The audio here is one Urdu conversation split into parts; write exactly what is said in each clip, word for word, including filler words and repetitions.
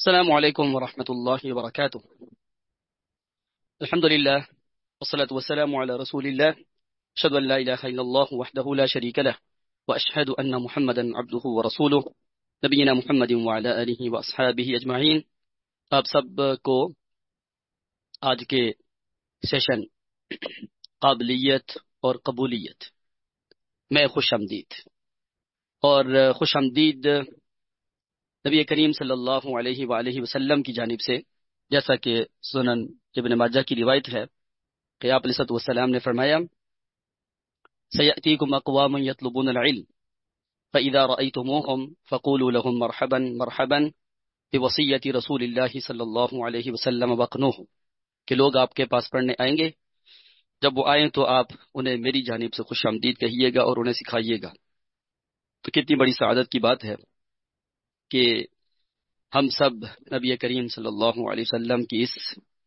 السلام علیکم ورحمۃ اللہ وبرکاتہ. الحمد للہ والصلاة والسلام علی رسول اللہ. اشهد ان لا الہ الا اللہ وحدہ لا شریک له واشهد ان محمدا عبدہ ورسولہ نبینا محمد وعلی آلہ واصحابہ اجمعین. آپ سب کو آج کے سیشن قابلیت اور قبولیت میں خوش آمدید. اور خوش آمدید نبی کریم صلی اللہ علیہ وآلہ وسلم کی جانب سے، جیسا کہ سنن ابن ماجہ کی روایت ہے کہ آپ علیہ السلام نے فرمایا: سیأتیکم اقوام یطلبون العلم فإذا رأیتموہم فقولوا لهم مرحبا مرحبا بوصیت رسول اللہ صلی اللہ علیہ وسلم وقنوہ، کہ لوگ آپ کے پاس پڑھنے آئیں گے، جب وہ آئیں تو آپ انہیں میری جانب سے خوش آمدید کہیے گا اور انہیں سکھائیے گا. تو کتنی بڑی سعادت کی بات ہے کہ ہم سب نبی کریم صلی اللہ علیہ وسلم کی اس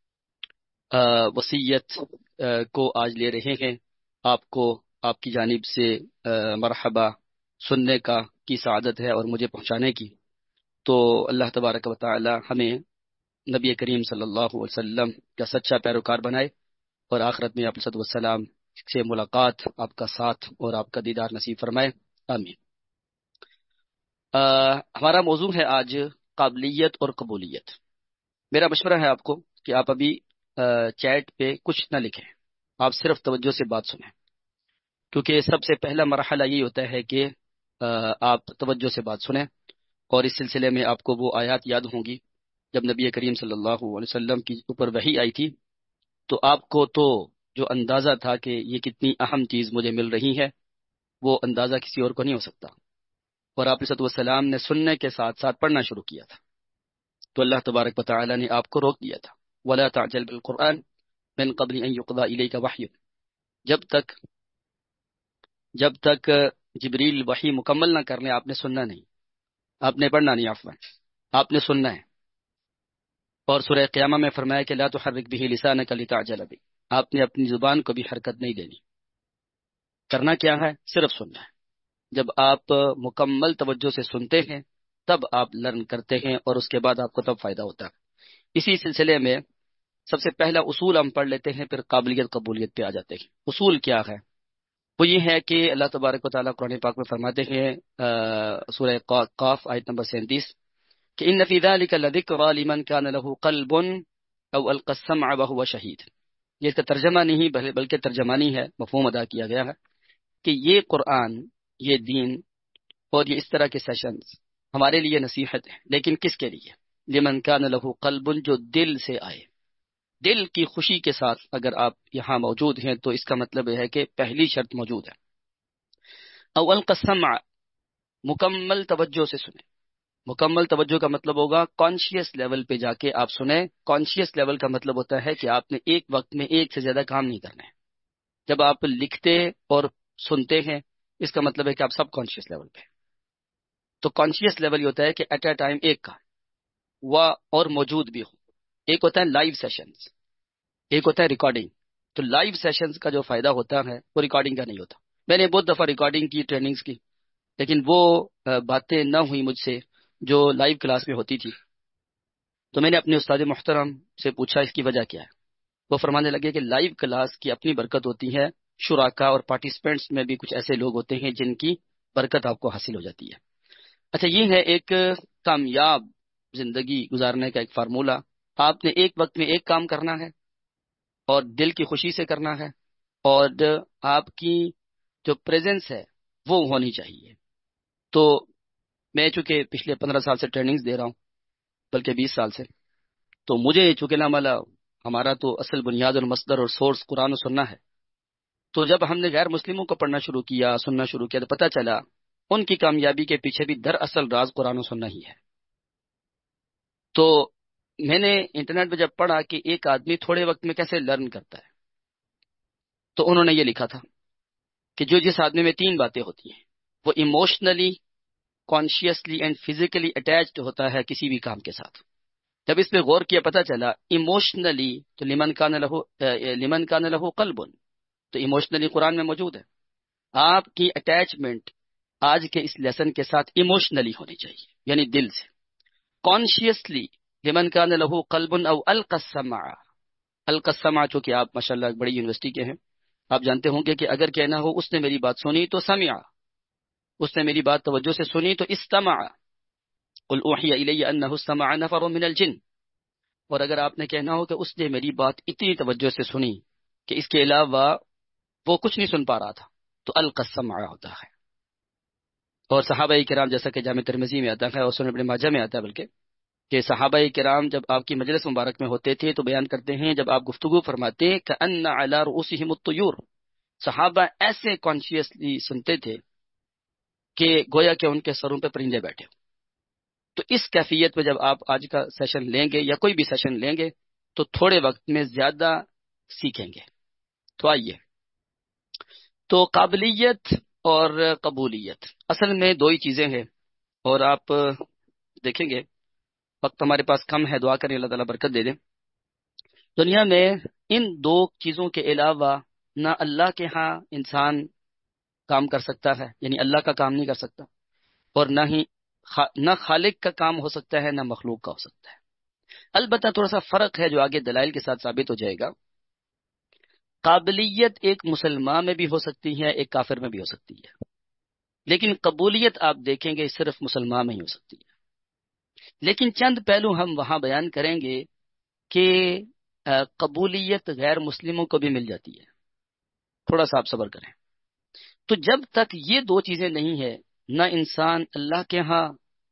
وصیت کو آج لے رہے ہیں. آپ کو آپ کی جانب سے مرحبا سننے کا کی سعادت ہے اور مجھے پہنچانے کی. تو اللہ تبارک و تعالی ہمیں نبی کریم صلی اللہ علیہ وسلم کا سچا پیروکار بنائے اور آخرت میں آپ علیہ السلام سے ملاقات، آپ کا ساتھ اور آپ کا دیدار نصیب فرمائے. آمین. ہمارا موضوع ہے آج قابلیت اور قبولیت. میرا مشورہ ہے آپ کو کہ آپ ابھی چیٹ پہ کچھ نہ لکھیں، آپ صرف توجہ سے بات سنیں، کیونکہ سب سے پہلا مرحلہ یہ ہوتا ہے کہ آپ توجہ سے بات سنیں. اور اس سلسلے میں آپ کو وہ آیات یاد ہوں گی جب نبی کریم صلی اللہ علیہ وسلم کی اوپر وحی آئی تھی، تو آپ کو تو جو اندازہ تھا کہ یہ کتنی اہم چیز مجھے مل رہی ہے، وہ اندازہ کسی اور کو نہیں ہو سکتا. اور آپ علیہ السلام نے سننے کے ساتھ ساتھ پڑھنا شروع کیا تھا، تو اللہ تبارک و تعالی نے آپ کو روک دیا تھا: وَلَا تَعْجَلْ بِالْقُرْآنِ مِنْ قَبْلِ أَنْ يُقْضَى إِلَيْكَ وَحْيٌ. جب تک جب تک جبریل وحی مکمل نہ کر لیں آپ نے سننا نہیں، آپ نے پڑھنا نہیں، عفوا آپ نے سننا ہے. اور سورہ قیامہ میں فرمایا کہ لا تحرک به لسانک لتعجل به، آپ نے اپنی زبان کو بھی حرکت نہیں دینی. کرنا کیا ہے؟ صرف سننا ہے. جب آپ مکمل توجہ سے سنتے ہیں تب آپ لرن کرتے ہیں، اور اس کے بعد آپ کو تب فائدہ ہوتا ہے. اسی سلسلے میں سب سے پہلا اصول ہم پڑھ لیتے ہیں، پھر قابلیت قبولیت پہ آ جاتے ہیں. اصول کیا ہے؟ وہ یہ ہے کہ اللہ تبارک و تعالیٰ قرآن پاک میں فرماتے ہیں سورہ قاف آیت نمبر سینتیس کہ ان فی ذلک لذکری لمن کان له قلب او القى السمع وهو شہید. یہ اس کا ترجمہ نہیں بلکہ ترجمانی ہے، مفہوم ادا کیا گیا ہے کہ یہ قرآن، یہ دین اور یہ اس طرح کے سیشنز ہمارے لیے نصیحت ہے، لیکن کس کے لیے؟ لمن کان له قلب، جو دل سے آئے، دل کی خوشی کے ساتھ. اگر آپ یہاں موجود ہیں تو اس کا مطلب یہ ہے کہ پہلی شرط موجود ہے. او القى السمع، مکمل توجہ سے سنیں. مکمل توجہ کا مطلب ہوگا کانشیس لیول پہ جا کے آپ سنیں. کانشیس لیول کا مطلب ہوتا ہے کہ آپ نے ایک وقت میں ایک سے زیادہ کام نہیں کرنا ہے. جب آپ لکھتے اور سنتے ہیں اس کا مطلب ہے کہ آپ سب کانشیس لیول پہ. تو کانشیس لیول یہ ہوتا ہے کہ ایٹ اے ٹائم ایک کا وہ اور موجود بھی ہو. ایک ہوتا ہے لائیو سیشنز، ایک ہوتا ہے ریکارڈنگ. تو لائیو سیشنز کا جو فائدہ ہوتا ہے وہ ریکارڈنگ کا نہیں ہوتا. میں نے بہت دفعہ ریکارڈنگ کی، ٹریننگز کی، لیکن وہ باتیں نہ ہوئی مجھ سے جو لائیو کلاس میں ہوتی تھی. تو میں نے اپنے استاد محترم سے پوچھا اس کی وجہ کیا ہے. وہ فرمانے لگے کہ لائیو کلاس کی اپنی برکت ہوتی ہے، شراکا اور پارٹیسپینٹس میں بھی کچھ ایسے لوگ ہوتے ہیں جن کی برکت آپ کو حاصل ہو جاتی ہے. اچھا، یہ ہے ایک کامیاب زندگی گزارنے کا ایک فارمولہ. آپ نے ایک وقت میں ایک کام کرنا ہے اور دل کی خوشی سے کرنا ہے، اور آپ کی جو پریزنس ہے وہ ہونی چاہیے. تو میں چونکہ پچھلے پندرہ سال سے ٹریننگز دے رہا ہوں، بلکہ بیس سال سے، تو مجھے چونکہ نا مالا ہمارا تو اصل بنیاد اور مصدر اور سورس قرآن و سننا ہے. تو جب ہم نے غیر مسلموں کو پڑھنا شروع کیا، سننا شروع کیا، تو پتہ چلا ان کی کامیابی کے پیچھے بھی دراصل راز قرآن و سننا ہی ہے. تو میں نے انٹرنیٹ پہ جب پڑھا کہ ایک آدمی تھوڑے وقت میں کیسے لرن کرتا ہے، تو انہوں نے یہ لکھا تھا کہ جو جس آدمی میں تین باتیں ہوتی ہیں، وہ emotionally, consciously and physically attached ہوتا ہے کسی بھی کام کے ساتھ. جب اس پہ غور کیا پتہ چلا ایموشنلی تو لمن کان لہو لمن کان لہو قلب، تو ایموشنلی قرآن میں موجود ہے. آپ کی اٹیچمنٹ آج کے اس لیسن کے ساتھ ایموشنلی ہونی چاہیے، یعنی دل سے. کانشیسلی لمن کان لہ قلب او القى السمع، القى السمع چونکہ آپ ماشاءاللہ ایک بڑی یونیورسٹی کے ہیں، آپ جانتے ہوں گے کہ اگر کہنا ہو اس نے میری بات سنی تو سمع، اس نے میری بات توجہ سے سنی تو استمع، قل اوحی الی انہ استمع نفر من الجن، اور اگر آپ نے کہنا ہو کہ اس نے میری بات اتنی توجہ سے سنی کہ اس کے علاوہ وہ کچھ نہیں سن پا رہا تھا، تو القى السمع ہوتا ہے۔ اور صحابہ کرام جیسا کہ جامع ترمذی میں آتا ہے اور سنن ابن ماجہ میں آتا ہے بلکہ کہ صحابہ کرام جب آپ کی مجلس مبارک میں ہوتے تھے تو بیان کرتے ہیں جب آپ گفتگو فرماتے کأن علی رؤوسہم الطیور، صحابہ ایسے کانشیسلی سنتے تھے کہ گویا کہ ان کے سروں پہ پرندے بیٹھے ہوں۔ تو اس کیفیت میں جب آپ آج کا سیشن لیں گے یا کوئی بھی سیشن لیں گے تو تھوڑے وقت میں زیادہ سیکھیں گے۔ تو آئیے، تو قابلیت اور قبولیت اصل میں دو ہی چیزیں ہیں، اور آپ دیکھیں گے وقت ہمارے پاس کم ہے، دعا کریں اللہ تعالیٰ برکت دے دیں۔ دنیا میں ان دو چیزوں کے علاوہ نہ اللہ کے ہاں انسان کام کر سکتا ہے، یعنی اللہ کا کام نہیں کر سکتا، اور نہ ہی خا... نہ خالق کا کام ہو سکتا ہے نہ مخلوق کا ہو سکتا ہے۔ البتہ تھوڑا سا فرق ہے جو آگے دلائل کے ساتھ ثابت ہو جائے گا۔ قابلیت ایک مسلمان میں بھی ہو سکتی ہے، ایک کافر میں بھی ہو سکتی ہے، لیکن قبولیت آپ دیکھیں گے صرف مسلمان میں ہی ہو سکتی ہے۔ لیکن چند پہلو ہم وہاں بیان کریں گے کہ قبولیت غیر مسلموں کو بھی مل جاتی ہے، تھوڑا سا آپ صبر کریں۔ تو جب تک یہ دو چیزیں نہیں ہے، نہ انسان اللہ کے ہاں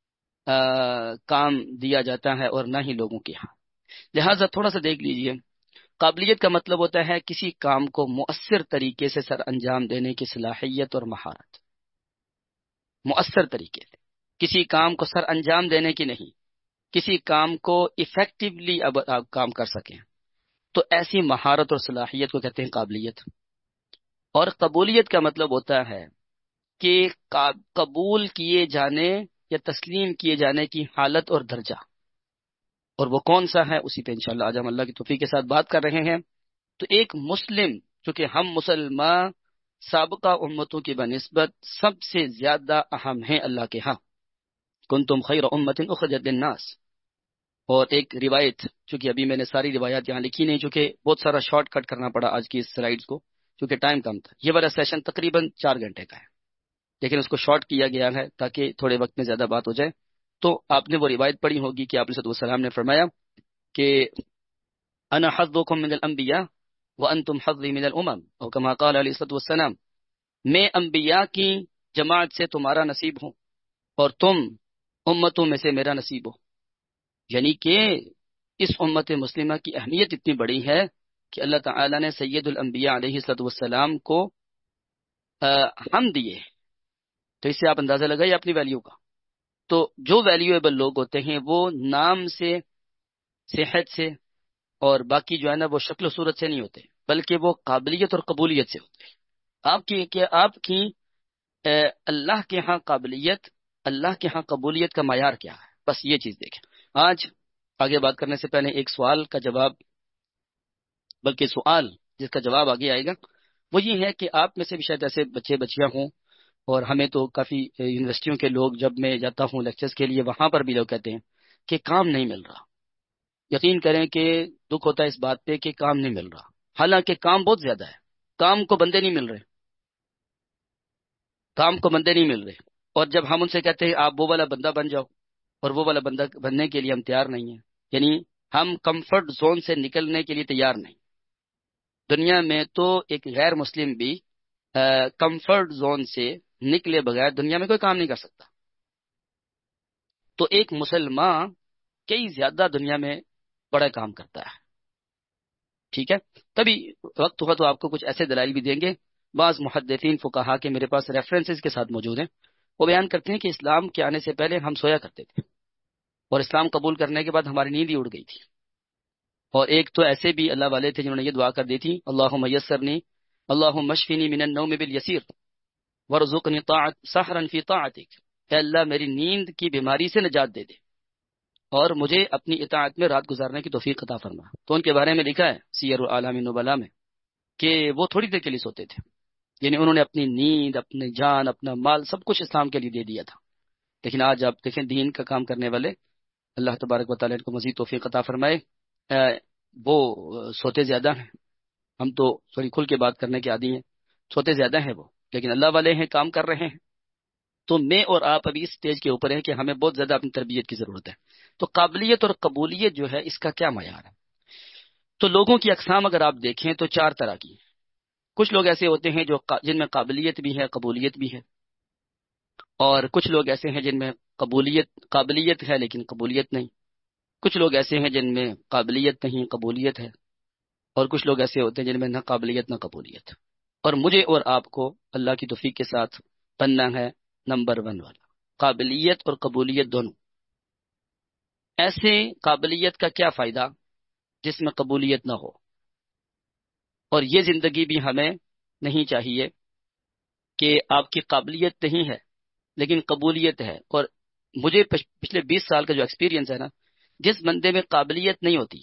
کام دیا جاتا ہے اور نہ ہی لوگوں کے ہاں۔ لہٰذا تھوڑا سا دیکھ لیجئے، قابلیت کا مطلب ہوتا ہے کسی کام کو مؤثر طریقے سے سر انجام دینے کی صلاحیت اور مہارت، مؤثر طریقے سے کسی کام کو سر انجام دینے کی نہیں، کسی کام کو ایفیکٹولی اب آپ کام کر سکیں، تو ایسی مہارت اور صلاحیت کو کہتے ہیں قابلیت۔ اور قبولیت کا مطلب ہوتا ہے کہ قبول کیے جانے یا تسلیم کیے جانے کی حالت اور درجہ، اور وہ کون سا ہے اسی پہ انشاءاللہ آج ہم اللہ کی توفیق کے ساتھ بات کر رہے ہیں۔ تو ایک مسلم، چونکہ ہم مسلمان سابقہ امتوں کی بنسبت سب سے زیادہ اہم ہیں اللہ کے ہاں، کنتم خیر امت اخرجت للناس۔ اور ایک روایت، چونکہ ابھی میں نے ساری روایات یہاں لکھی نہیں، چونکہ بہت سارا شارٹ کٹ کرنا پڑا آج کی اس سلائیڈز کو، چونکہ ٹائم کم تھا۔ یہ والا سیشن تقریباً چار گھنٹے کا ہے، لیکن اس کو شارٹ کیا گیا ہے تاکہ تھوڑے وقت میں زیادہ بات ہو جائے۔ تو آپ نے وہ روایت پڑھی ہوگی کہ آپ علیہ السلام نے فرمایا کہ انا حظکم من الانبیاء وانتم حظی من الامم، اور کما قال علیہ السلام، میں انبیاء کی جماعت سے تمہارا نصیب ہوں اور تم امتوں میں سے میرا نصیب ہو۔ یعنی کہ اس امت مسلمہ کی اہمیت اتنی بڑی ہے کہ اللہ تعالی نے سید الانبیاء علیہ السلام کو ہم دیے، تو اس سے آپ اندازہ لگائیے اپنی ویلیو کا۔ تو جو ویلیویبل لوگ ہوتے ہیں وہ نام سے، صحت سے، اور باقی جو ہے نا وہ شکل و صورت سے نہیں ہوتے، بلکہ وہ قابلیت اور قبولیت سے ہوتے ہیں۔ آپ کی کہ آپ کی اللہ کے ہاں قابلیت، اللہ کے ہاں قبولیت کا معیار کیا ہے، بس یہ چیز دیکھیں۔ آج آگے بات کرنے سے پہلے ایک سوال کا جواب، بلکہ سوال جس کا جواب آگے آئے گا، وہ یہ ہے کہ آپ میں سے بھی شاید ایسے بچے بچیاں ہوں، اور ہمیں تو کافی یونیورسٹیوں کے لوگ، جب میں جاتا ہوں لیکچرز کے لیے، وہاں پر بھی لوگ کہتے ہیں کہ کام نہیں مل رہا۔ یقین کریں کہ دکھ ہوتا ہے اس بات پہ کہ کام نہیں مل رہا، حالانکہ کام بہت زیادہ ہے، کام کو بندے نہیں مل رہے، کام کو بندے نہیں مل رہے۔ اور جب ہم ان سے کہتے ہیں آپ وہ والا بندہ بن جاؤ، اور وہ والا بندہ بننے کے لیے ہم تیار نہیں ہیں، یعنی ہم کمفرٹ زون سے نکلنے کے لیے تیار نہیں۔ دنیا میں تو ایک غیر مسلم بھی کمفرٹ زون سے نکلے بغیر دنیا میں کوئی کام نہیں کر سکتا۔ تو ایک مسلمان کئی زیادہ دنیا میں بڑا کام کرتا ہے، ٹھیک ہے۔ تبھی وقت ہوا تو آپ کو کچھ ایسے دلائل بھی دیں گے۔ بعض محدثین فقہا کے میرے پاس ریفرنسز کے ساتھ موجود ہیں، وہ بیان کرتے ہیں کہ اسلام کے آنے سے پہلے ہم سویا کرتے تھے، اور اسلام قبول کرنے کے بعد ہماری نیند ہی اڑ گئی تھی۔ اور ایک تو ایسے بھی اللہ والے تھے جنہوں نے یہ دعا کر دی تھی، اللہم یسرنی اللہم اشفنی من النوم بالیسیر وارزقنی طاعت سحرا فی طاعتک، اے اللہ میری نیند کی بیماری سے نجات دے دے اور مجھے اپنی اطاعت میں رات گزارنے کی توفیق عطا فرما۔ تو ان کے بارے میں لکھا ہے سیر اعلام النبلاء میں کہ وہ تھوڑی دیر کے لیے سوتے تھے، یعنی انہوں نے اپنی نیند، اپنی جان، اپنا مال، سب کچھ اسلام کے لیے دے دیا تھا۔ لیکن آج آپ دیکھیں دین کا کام کرنے والے اللہ تبارک و تعالیٰ ان کو مزید توفیق عطا فرمائے. وہ سوتے زیادہ ہیں، ہم تو تھوڑی کھل کے بات کرنے کے عادی ہیں. سوتے زیادہ ہیں وہ، لیکن اللہ والے ہیں، کام کر رہے ہیں. تو میں اور آپ ابھی اس سٹیج کے اوپر ہیں کہ ہمیں بہت زیادہ اپنی تربیت کی ضرورت ہے. تو قابلیت اور قبولیت جو ہے اس کا کیا معیار ہے؟ تو لوگوں کی اقسام اگر آپ دیکھیں تو چار طرح کی ہیں. کچھ لوگ ایسے ہوتے ہیں جو جن میں قابلیت بھی ہے، قبولیت بھی ہے، اور کچھ لوگ ایسے ہیں جن میں قبولیت قابلیت ہے لیکن قبولیت نہیں. کچھ لوگ ایسے ہیں جن میں قابلیت نہیں، قبولیت ہے، اور کچھ لوگ ایسے ہوتے ہیں جن میں نہ قابلیت نہ قبولیت. اور مجھے اور آپ کو اللہ کی توفیق کے ساتھ بننا ہے نمبر ون والا، قابلیت اور قبولیت دونوں. ایسے قابلیت کا کیا فائدہ جس میں قبولیت نہ ہو؟ اور یہ زندگی بھی ہمیں نہیں چاہیے کہ آپ کی قابلیت نہیں ہے لیکن قبولیت ہے. اور مجھے پچھلے بیس سال کا جو ایکسپیرینس ہے نا، جس بندے میں قابلیت نہیں ہوتی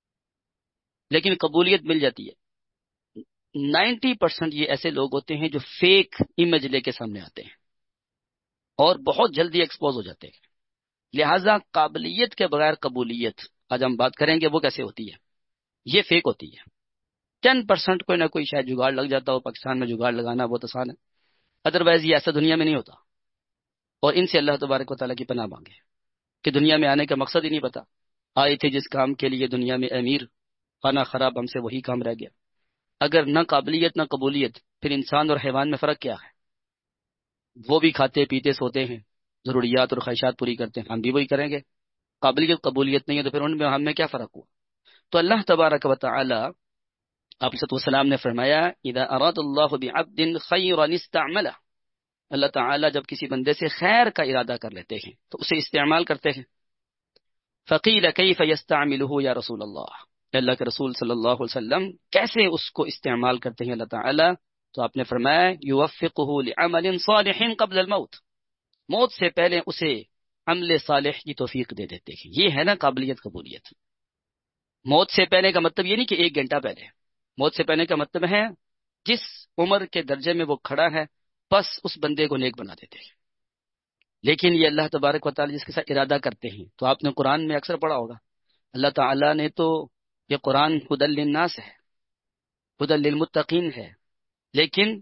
لیکن قبولیت مل جاتی ہے، نائنٹی پرسینٹ یہ ایسے لوگ ہوتے ہیں جو فیک امیج لے کے سامنے آتے ہیں اور بہت جلدی ایکسپوز ہو جاتے ہیں. لہذا قابلیت کے بغیر قبولیت، آج ہم بات کریں گے وہ کیسے ہوتی ہے. یہ فیک ہوتی ہے. ٹین پرسینٹ کوئی نہ کوئی شاید جگاڑ لگ جاتا ہو. پاکستان میں جگاڑ لگانا بہت آسان ہے، ادروائز یہ ایسا دنیا میں نہیں ہوتا. اور ان سے اللہ تبارک و تعالیٰ کی پناہ مانگے کہ دنیا میں آنے کا مقصد ہی نہیں پتا. آئے تھے جس کام کے لیے دنیا میں امیر، خانہ خراب، ہم سے وہی کام رہ گیا. اگر نہ قابلیت نہ قبولیت، پھر انسان اور حیوان میں فرق کیا ہے؟ وہ بھی کھاتے پیتے سوتے ہیں، ضروریات اور خواہشات پوری کرتے ہیں، ہم بھی وہی کریں گے. قابلیت قبولیت نہیں ہے تو پھر ان میں ہم میں کیا فرق ہوا؟ تو اللہ تبارک و تعالی، آپ صلی اللہ علیہ وسلم نے فرمایا اذا اراد اللہ بعبد خیرا استعملہ، اللہ تعالیٰ جب کسی بندے سے خیر کا ارادہ کر لیتے ہیں تو اسے استعمال کرتے ہیں. فقیل کیف یستعملہ یا رسول اللہ، اللہ کے رسول صلی اللہ علیہ وسلم کیسے اس کو استعمال کرتے ہیں اللہ تعالیٰ؟ تو آپ نے فرمایا یوفقہ لعمل صالح قبل الموت، موت سے پہلے اسے عمل صالح کی توفیق دے دیتے ہیں. یہ ہے نا قابلیت قبولیت. موت سے پہلے کا مطلب یہ نہیں کہ ایک گھنٹہ پہلے، موت سے پہلے کا مطلب ہے جس عمر کے درجے میں وہ کھڑا ہے بس اس بندے کو نیک بنا دیتے ہیں. لیکن یہ اللہ تبارک و تعالی جس کے ساتھ ارادہ کرتے ہیں، تو آپ نے قرآن میں اکثر پڑھا ہوگا اللہ تعالیٰ نے تو یہ قرآن ہدی للناس ہے، ہدی للمتقین ہے، لیکن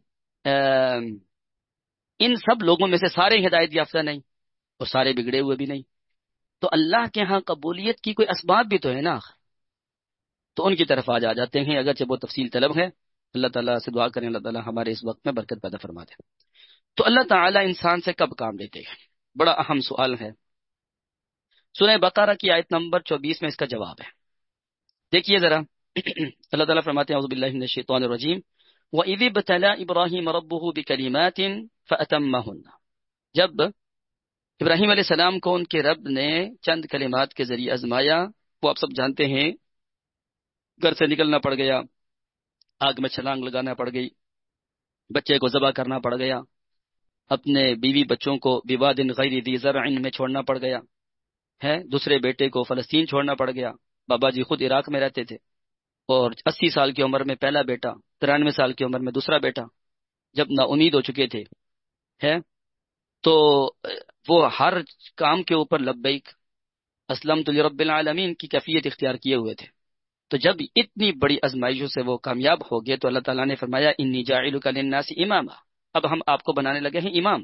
ان سب لوگوں میں سے سارے ہدایت یافتہ نہیں اور سارے بگڑے ہوئے بھی نہیں. تو اللہ کے ہاں قبولیت کی کوئی اسباب بھی تو ہے نا، تو ان کی طرف آج آ جاتے ہیں، اگرچہ وہ تفصیل طلب ہے. اللہ تعالیٰ سے دعا کریں اللہ تعالیٰ ہمارے اس وقت میں برکت پیدا فرما دے. تو اللہ تعالیٰ انسان سے کب کام لیتے ہیں؟ بڑا اہم سوال ہے. سورہ بقرہ کی آیت نمبر چوبیس میں اس کا جواب ہے. دیکھیے ذرا، اللہ تعالیٰ فرماتے ہیں اعوذ باللہ من الشیطان الرجیم وَإِذِ ابْتَلَىٰ إِبْرَاهِيمَ رَبُّهُ بِكَلِمَاتٍ فَأَتَمَّهُنَّ، جب ابراہیم علیہ السلام کو ان کے رب نے چند کلمات کے ذریعے آزمایا. وہ آپ سب جانتے ہیں، گھر سے نکلنا پڑ گیا، آگ میں چھلانگ لگانا پڑ گئی، بچے کو ذبح کرنا پڑ گیا، اپنے بیوی بچوں کو بواد غیر ذی زرع میں چھوڑنا پڑ گیا ہے، دوسرے بیٹے کو فلسطین چھوڑنا پڑ گیا. بابا جی خود عراق میں رہتے تھے، اور اسی سال کی عمر میں پہلا بیٹا، ترانوے سال کی عمر میں دوسرا بیٹا. جب نا امید ہو چکے تھے ہے تو وہ ہر کام کے اوپر لبیک اسلمت لرب العالمین کی کیفیت اختیار کیے ہوئے تھے. تو جب اتنی بڑی آزمائشوں سے وہ کامیاب ہو گئے تو اللہ تعالیٰ نے فرمایا انی جاعلک للناس اماما، اب ہم آپ کو بنانے لگے ہیں امام.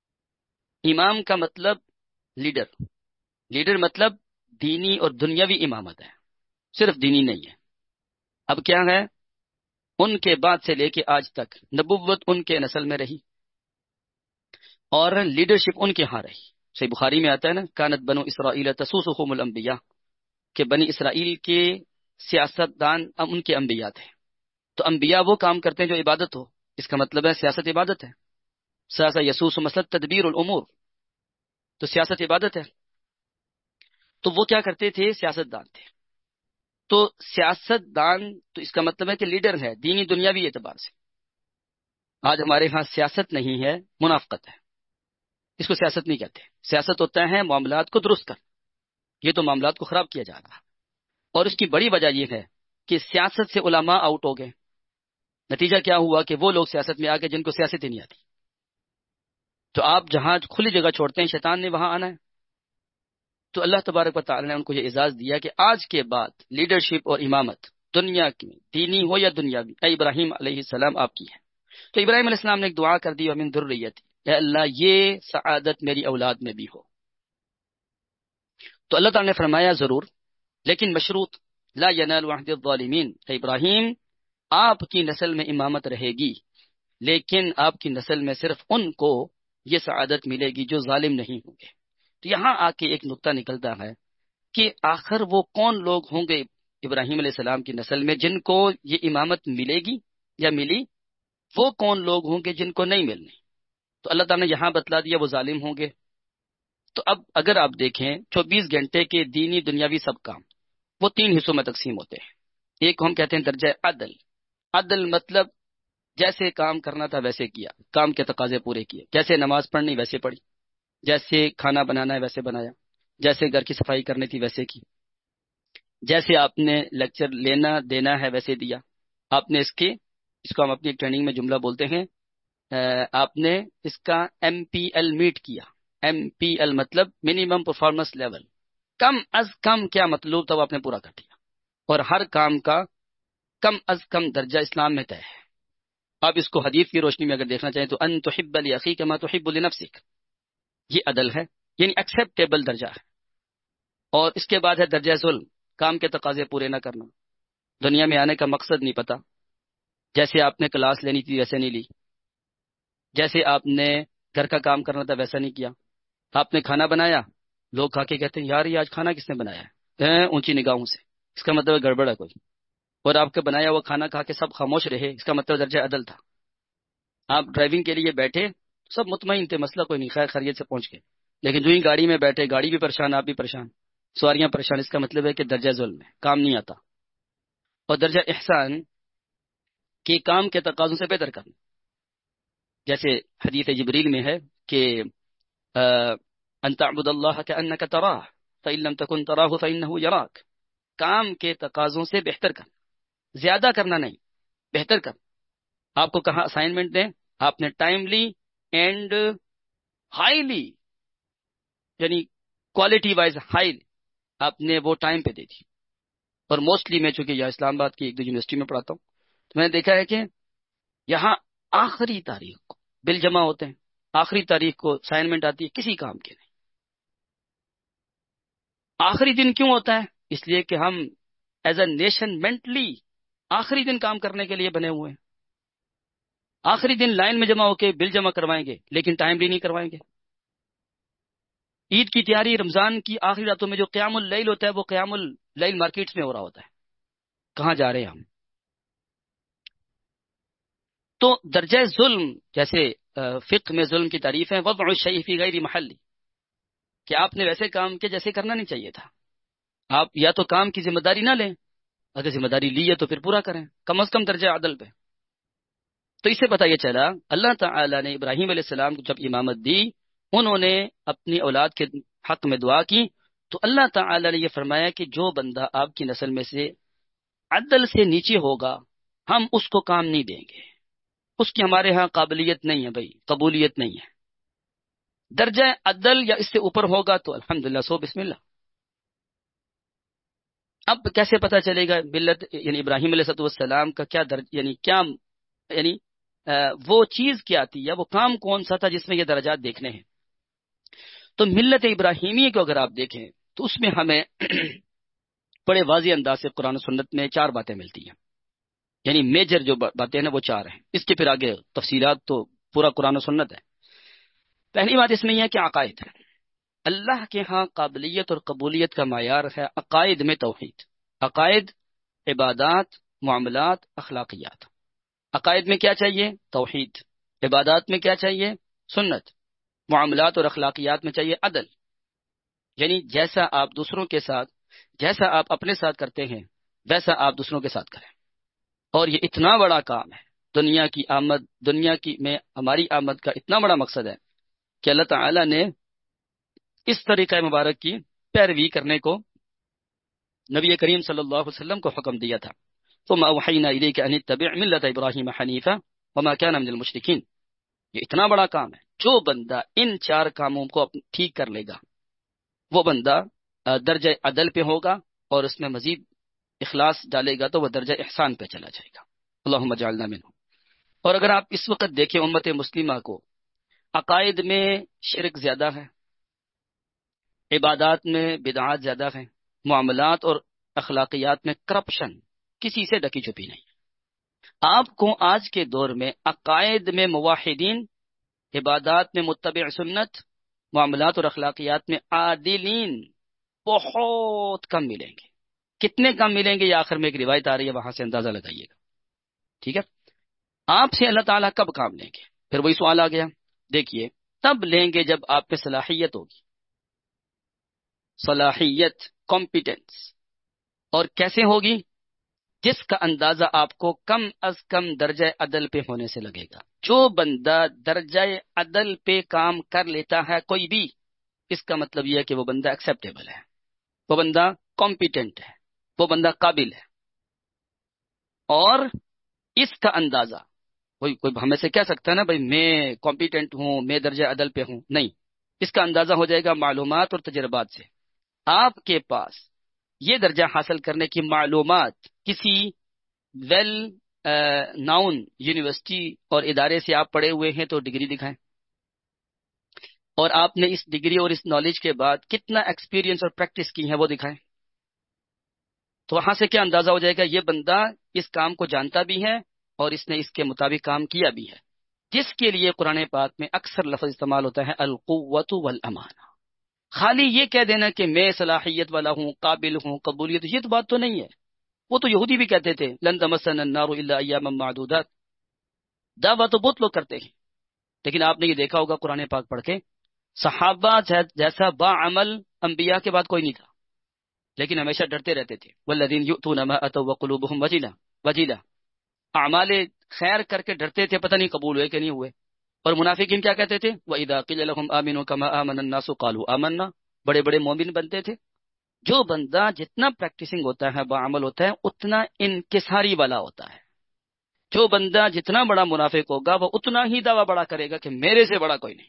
امام کا مطلب لیڈر، لیڈر مطلب دینی اور دنیاوی امامت ہے، صرف دینی نہیں ہے. اب کیا ہے، ان کے بعد سے لے کے آج تک نبوت ان کے نسل میں رہی اور لیڈرشپ ان کے ہاں رہی. صحیح بخاری میں آتا ہے نا کانت بنو اسرائیل تسوسہم الانبیاء، کہ بنی اسرائیل کے سیاست دان ان کے انبیاء تھے. تو انبیاء وہ کام کرتے ہیں جو عبادت ہو، اس کا مطلب ہے سیاست عبادت ہے. سیاست یسوس مسلط تدبیر الامور، تو سیاست عبادت ہے. تو وہ کیا کرتے تھے؟ سیاست دان تھے. تو سیاست دان تو اس کا مطلب ہے کہ لیڈر ہے دینی دنیاوی اعتبار سے. آج ہمارے ہاں سیاست نہیں ہے، منافقت ہے. اس کو سیاست نہیں کہتے. سیاست ہوتا ہے معاملات کو درست کر، یہ تو معاملات کو خراب کیا جا رہا. اور اس کی بڑی وجہ یہ ہے کہ سیاست سے علماء آؤٹ ہو گئے. نتیجہ کیا ہوا کہ وہ لوگ سیاست میں آ گئے جن کو سیاست ہی نہیں آتی. تو آپ جہاں کھلی جگہ چھوڑتے ہیں شیطان نے وہاں آنا ہے. تو اللہ تبارک و تعالی نے ان کو یہ اعزاز دیا کہ آج کے بعد لیڈرشپ اور امامت دنیا کی دینی ہو یا دنیاوی اے ابراہیم علیہ السلام آپ کی ہے. تو ابراہیم علیہ السلام نے ایک دعا کر دی ومن ذریتی، اے اللہ یہ سعادت میری اولاد میں بھی ہو. تو اللہ تعالی نے فرمایا ضرور، لیکن مشروط، لا ینال عہد الظالمین، اے ابراہیم آپ کی نسل میں امامت رہے گی، لیکن آپ کی نسل میں صرف ان کو یہ سعادت ملے گی جو ظالم نہیں ہوں گے. تو یہاں آ کے ایک نقطہ نکلتا ہے کہ آخر وہ کون لوگ ہوں گے ابراہیم علیہ السلام کی نسل میں جن کو یہ امامت ملے گی یا ملی، وہ کون لوگ ہوں گے جن کو نہیں ملنی. تو اللہ تعالیٰ نے یہاں بتلا دیا وہ ظالم ہوں گے. تو اب اگر آپ دیکھیں چوبیس گھنٹے کے دینی دنیاوی سب کام وہ تین حصوں میں تقسیم ہوتے ہیں. ایک ہم کہتے ہیں درجہ عدل. عدل مطلب جیسے کام کرنا تھا ویسے کیا، کام کے تقاضے پورے کیے، جیسے نماز پڑھنی ویسے پڑھی، جیسے کھانا بنانا ہے ویسے بنایا، جیسے گھر کی صفائی کرنی تھی ویسے کی، جیسے آپ نے لیکچر لینا دینا ہے ویسے دیا. آپ نے اس کے اس کو ہم اپنی ٹریننگ میں جملہ بولتے ہیں، آپ نے اس کا ایم پی ایل میٹ کیا. ایم پی ایل مطلب منیمم پرفارمنس لیول، کم از کم کیا مطلوب تھا وہ آپ نے پورا کر دیا. اور ہر کام کا کم از کم درجہ اسلام میں طے ہے. آپ اس کو حدیث کی روشنی میں اگر دیکھنا چاہیں تو ان تحب لاخیک ما تحب لنفسک، یہ عدل ہے، یعنی ایکسیپٹیبل درجہ ہے. اور اس کے بعد ہے درجہ ظلم، کام کے تقاضے پورے نہ کرنا، دنیا میں آنے کا مقصد نہیں پتا، جیسے آپ نے کلاس لینی تھی ویسے نہیں لی، جیسے آپ نے گھر کا کام کرنا تھا ویسا نہیں کیا. آپ نے کھانا بنایا، لوگ کھا کے کہتے ہیں یار یہ آج کھانا کس نے بنایا ہے، اونچی نگاہوں سے، اس کا مطلب گڑبڑ ہے کوئی. اور آپ کا بنایا ہوا کھانا کھا کے سب خاموش رہے، اس کا مطلب درجہ عدل تھا. آپ ڈرائیونگ کے لیے بیٹھے، سب مطمئن تھے، مسئلہ کوئی نہیں، خیر خیریت سے پہنچ گئے، لیکن جو ہی گاڑی میں بیٹھے گاڑی بھی پریشان، آپ بھی پریشان، سواریاں پریشان، اس کا مطلب ہے کہ درجہ ظلم ہے، کام نہیں آتا. اور درجہ احسان کہ کام کے تقاضوں سے بہتر کرنا، جیسے حدیث جبریل میں ہے کہ ان تعبد اللہ کأنک تراہ فإن لم تکن تراہ فإنہ یراک. کام کے تقاضوں سے بہتر کرنا، زیادہ کرنا نہیں، بہتر کرنا. آپ کو کہاں اسائنمنٹ دیں، آپ نے ٹائملی اینڈ ہائیلی، یعنی کوالٹی وائز ہائی، آپ نے وہ ٹائم پہ دے دی. اور موسٹلی میں چونکہ یہاں اسلام آباد کی ایک دو یونیورسٹی میں پڑھاتا ہوں تو میں نے دیکھا ہے کہ یہاں آخری تاریخ کو بل جمع ہوتے ہیں، آخری تاریخ کو اسائنمنٹ آتی ہے، کسی کام کے نہیں. آخری دن کیوں ہوتا ہے؟ اس لیے کہ ہم ایز اے نیشن مینٹلی آخری دن کام کرنے کے لیے بنے ہوئے ہیں. آخری دن لائن میں جمع ہو کے بل جمع کروائیں گے لیکن ٹائم بھی نہیں کروائیں گے. عید کی تیاری، رمضان کی آخری راتوں میں جو قیام اللیل ہوتا ہے وہ قیام اللیل مارکیٹس میں ہو رہا ہوتا ہے. کہاں جا رہے ہیں ہم؟ تو درجہ ظلم، جیسے فقہ میں ظلم کی تعریف ہے وضع الشیء فی غیر محلی، کہ آپ نے ویسے کام کیا جیسے کرنا نہیں چاہیے تھا. آپ یا تو کام کی ذمہ داری نہ لیں، اگر ذمہ داری لی ہے تو پھر پورا کریں، کم از کم درجہ عدل پہ. تو اس سے پتہ یہ چلا اللہ تعالی نے ابراہیم علیہ السلام کو جب امامت دی، انہوں نے اپنی اولاد کے حق میں دعا کی، تو اللہ تعالی نے یہ فرمایا کہ جو بندہ آپ کی نسل میں سے عدل سے نیچے ہوگا ہم اس کو کام نہیں دیں گے، اس کی ہمارے ہاں قابلیت نہیں ہے، بھائی قبولیت نہیں ہے. درجہ عدل یا اس سے اوپر ہوگا تو الحمدللہ سو بسم اللہ. اب کیسے پتہ چلے گا ملت یعنی ابراہیم علیہ السلام کا کیا درج یعنی کیا یعنی وہ چیز کیا تھی یا وہ کام کون سا تھا جس میں یہ درجات دیکھنے ہیں؟ تو ملت ابراہیمی کو اگر آپ دیکھیں تو اس میں ہمیں بڑے واضح انداز سے قرآن و سنت میں چار باتیں ملتی ہیں، یعنی میجر جو باتیں ہیں نا وہ چار ہیں. اس کے پھر آگے تفصیلات تو پورا قرآن و سنت ہے. پہلی بات اس میں یہ ہے کہ عقائد ہے. اللہ کے ہاں قابلیت اور قبولیت کا معیار ہے عقائد میں توحید. عقائد، عبادات، معاملات، اخلاقیات. عقائد میں کیا چاہیے؟ توحید. عبادات میں کیا چاہیے؟ سنت. معاملات اور اخلاقیات میں چاہیے عدل، یعنی جیسا آپ دوسروں کے ساتھ جیسا آپ اپنے ساتھ کرتے ہیں ویسا آپ دوسروں کے ساتھ کریں. اور یہ اتنا بڑا کام ہے، دنیا کی آمد دنیا کی میں ہماری آمد کا اتنا بڑا مقصد ہے کہ اللہ تعالی نے اس طریقہ مبارک کی پیروی کرنے کو نبی کریم صلی اللہ علیہ وسلم کو حکم دیا تھا. ثم اوحینا الیک ان اتبع ملت ابراہیم حنیفا وما کان من المشرکین. یہ اتنا بڑا کام ہے، جو بندہ ان چار کاموں کو ٹھیک کر لے گا وہ بندہ درجہ عدل پہ ہوگا اور اس میں مزید اخلاص ڈالے گا تو وہ درجہ احسان پہ چلا جائے گا. اللہم اجعلنا منہ. اور اگر آپ اس وقت دیکھیں امت مسلمہ کو، عقائد میں شرک زیادہ ہے، عبادات میں بدعات زیادہ ہیں، معاملات اور اخلاقیات میں کرپشن کسی سے ڈکی چھپی نہیں. آپ کو آج کے دور میں عقائد میں موحدین، عبادات میں متبع سنت، معاملات اور اخلاقیات میں عادلین بہت کم ملیں گے. کتنے کم ملیں گے یہ آخر میں ایک روایت آ رہی ہے، وہاں سے اندازہ لگائیے گا. ٹھیک ہے، آپ سے اللہ تعالیٰ کب کام لیں گے؟ پھر وہی سوال آ گیا. دیکھیے، تب لیں گے جب آپ پہ صلاحیت ہوگی. صلاحیت، کمپیٹنس. اور کیسے ہوگی؟ جس کا اندازہ آپ کو کم از کم درجہ عدل پہ ہونے سے لگے گا. جو بندہ درجہ عدل پہ کام کر لیتا ہے کوئی بھی، اس کا مطلب یہ ہے کہ وہ بندہ ایکسیپٹیبل ہے، وہ بندہ کمپیٹنٹ ہے، وہ بندہ قابل ہے. اور اس کا اندازہ کوئی کوئی ہمیں سے کہہ سکتا ہے نا بھائی میں کمپیٹنٹ ہوں، میں درجہ عدل پہ ہوں. نہیں، اس کا اندازہ ہو جائے گا معلومات اور تجربات سے. آپ کے پاس یہ درجہ حاصل کرنے کی معلومات کسی ویل ناؤن یونیورسٹی اور ادارے سے آپ پڑھے ہوئے ہیں تو ڈگری دکھائیں، اور آپ نے اس ڈگری اور اس نالج کے بعد کتنا ایکسپیرینس اور پریکٹس کی ہے وہ دکھائیں. تو وہاں سے کیا اندازہ ہو جائے گا یہ بندہ اس کام کو جانتا بھی ہے اور اس نے اس کے مطابق کام کیا بھی ہے. جس کے لیے قرآن پاک میں اکثر لفظ استعمال ہوتا ہے القوت والامانہ. خالی یہ کہہ دینا کہ میں صلاحیت والا ہوں، قابل ہوں، قبولیت، یہ تو بات تو نہیں ہے. وہ تو یہودی بھی کہتے تھے لن تمسنا النار الا ایاما معدودات. دعویٰ تو بہت لوگ کرتے ہیں، لیکن آپ نے یہ دیکھا ہوگا قرآن پاک پڑھ کے صحابہ جیسا با عمل انبیاء کے بعد کوئی نہیں تھا، لیکن ہمیشہ ڈرتے رہتے تھے. والذین یؤتون ما اتوا وقلوبهم وجلہ وجلہ، اعمال خیر کر کے ڈرتے تھے پتہ نہیں قبول ہوئے کہ نہیں ہوئے. اور منافقین کیا کہتے تھے؟ وَإِذَا قِيلَ لَهُمْ آمِنُوا كَمَا آمَنَ النَّاسُ قَالُوا آمَنَّا. بڑے بڑے مومن بنتے تھے. جو بندہ جتنا پریکٹسنگ ہوتا ہے، بعمل ہوتا ہے، اتنا انکساری والا ہوتا ہے. جو بندہ جتنا بڑا منافق ہوگا وہ اتنا ہی دعویٰ بڑا کرے گا کہ میرے سے بڑا کوئی نہیں.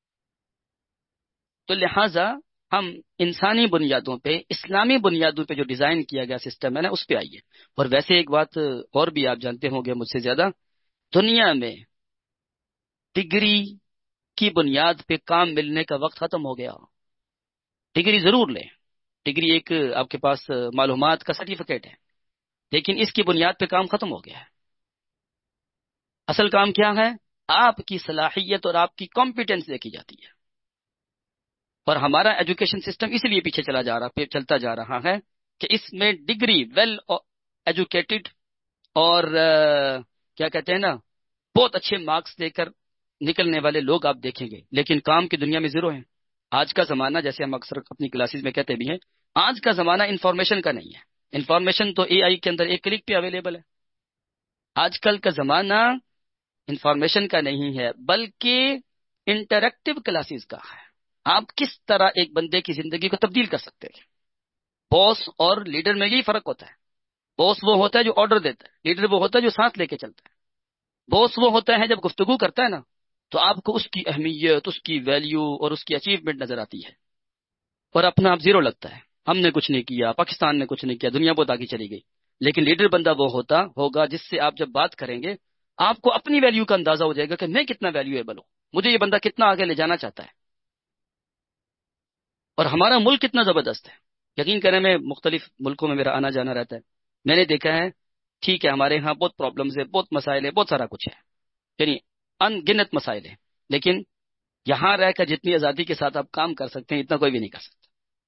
تو لہٰذا ہم انسانی بنیادوں پہ، اسلامی بنیادوں پہ جو ڈیزائن کیا گیا سسٹم ہے نا، اس پہ آئیے. اور ویسے ایک بات اور بھی آپ جانتے ہوں گے مجھ سے زیادہ، دنیا میں ڈگری کی بنیاد پہ کام ملنے کا وقت ختم ہو گیا. ڈگری ضرور لیں، ڈگری ایک آپ کے پاس معلومات کا سرٹیفکیٹ ہے، لیکن اس کی بنیاد پہ کام ختم ہو گیا ہے. اصل کام کیا ہے؟ آپ کی صلاحیت اور آپ کی کمپیٹنس دیکھی جاتی ہے. اور ہمارا ایجوکیشن سسٹم اس لیے پیچھے چلا جا رہا چلتا جا رہا ہے کہ اس میں ڈگری، ویل ایجوکیٹڈ اور کیا کہتے ہیں نا، بہت اچھے مارکس دے کر نکلنے والے لوگ آپ دیکھیں گے، لیکن کام کی دنیا میں زیرو ہیں. آج کا زمانہ، جیسے ہم اکثر اپنی کلاسز میں کہتے بھی ہیں، آج کا زمانہ انفارمیشن کا نہیں ہے. انفارمیشن تو اے آئی کے اندر ایک کلک پہ اویلیبل ہے. آج کل کا زمانہ انفارمیشن کا نہیں ہے بلکہ انٹریکٹیو کلاسز کا ہے. آپ کس طرح ایک بندے کی زندگی کو تبدیل کر سکتے ہیں. باس اور لیڈر میں یہی فرق ہوتا ہے. باس وہ ہوتا ہے جو آرڈر دیتا ہے، لیڈر وہ ہوتا ہے جو ساتھ لے کے چلتا ہے. باس وہ ہوتا ہے جب گفتگو کرتا ہے نا تو آپ کو اس کی اہمیت، اس کی ویلیو اور اس کی اچیومنٹ نظر آتی ہے، اور اپنا آپ زیرو لگتا ہے. ہم نے کچھ نہیں کیا، پاکستان نے کچھ نہیں کیا، دنیا بہت آگے چلی گئی. لیکن لیڈر بندہ وہ ہوتا ہوگا جس سے آپ جب بات کریں گے آپ کو اپنی ویلیو کا اندازہ ہو جائے گا کہ میں کتنا ویلیویبل ہوں، مجھے یہ بندہ کتنا آگے لے جانا چاہتا ہے. اور ہمارا ملک کتنا زبردست ہے. یقین کریں، میں مختلف ملکوں میں میرا آنا جانا رہتا ہے. میں نے دیکھا ہے، ٹھیک ہے ہمارے ہاں بہت پرابلمز ہے، بہت مسائل ہے، بہت سارا کچھ ہے، یعنی ان گنت مسائل ہیں، لیکن یہاں رہ کر جتنی آزادی کے ساتھ آپ کام کر سکتے ہیں اتنا کوئی بھی نہیں کر سکتا.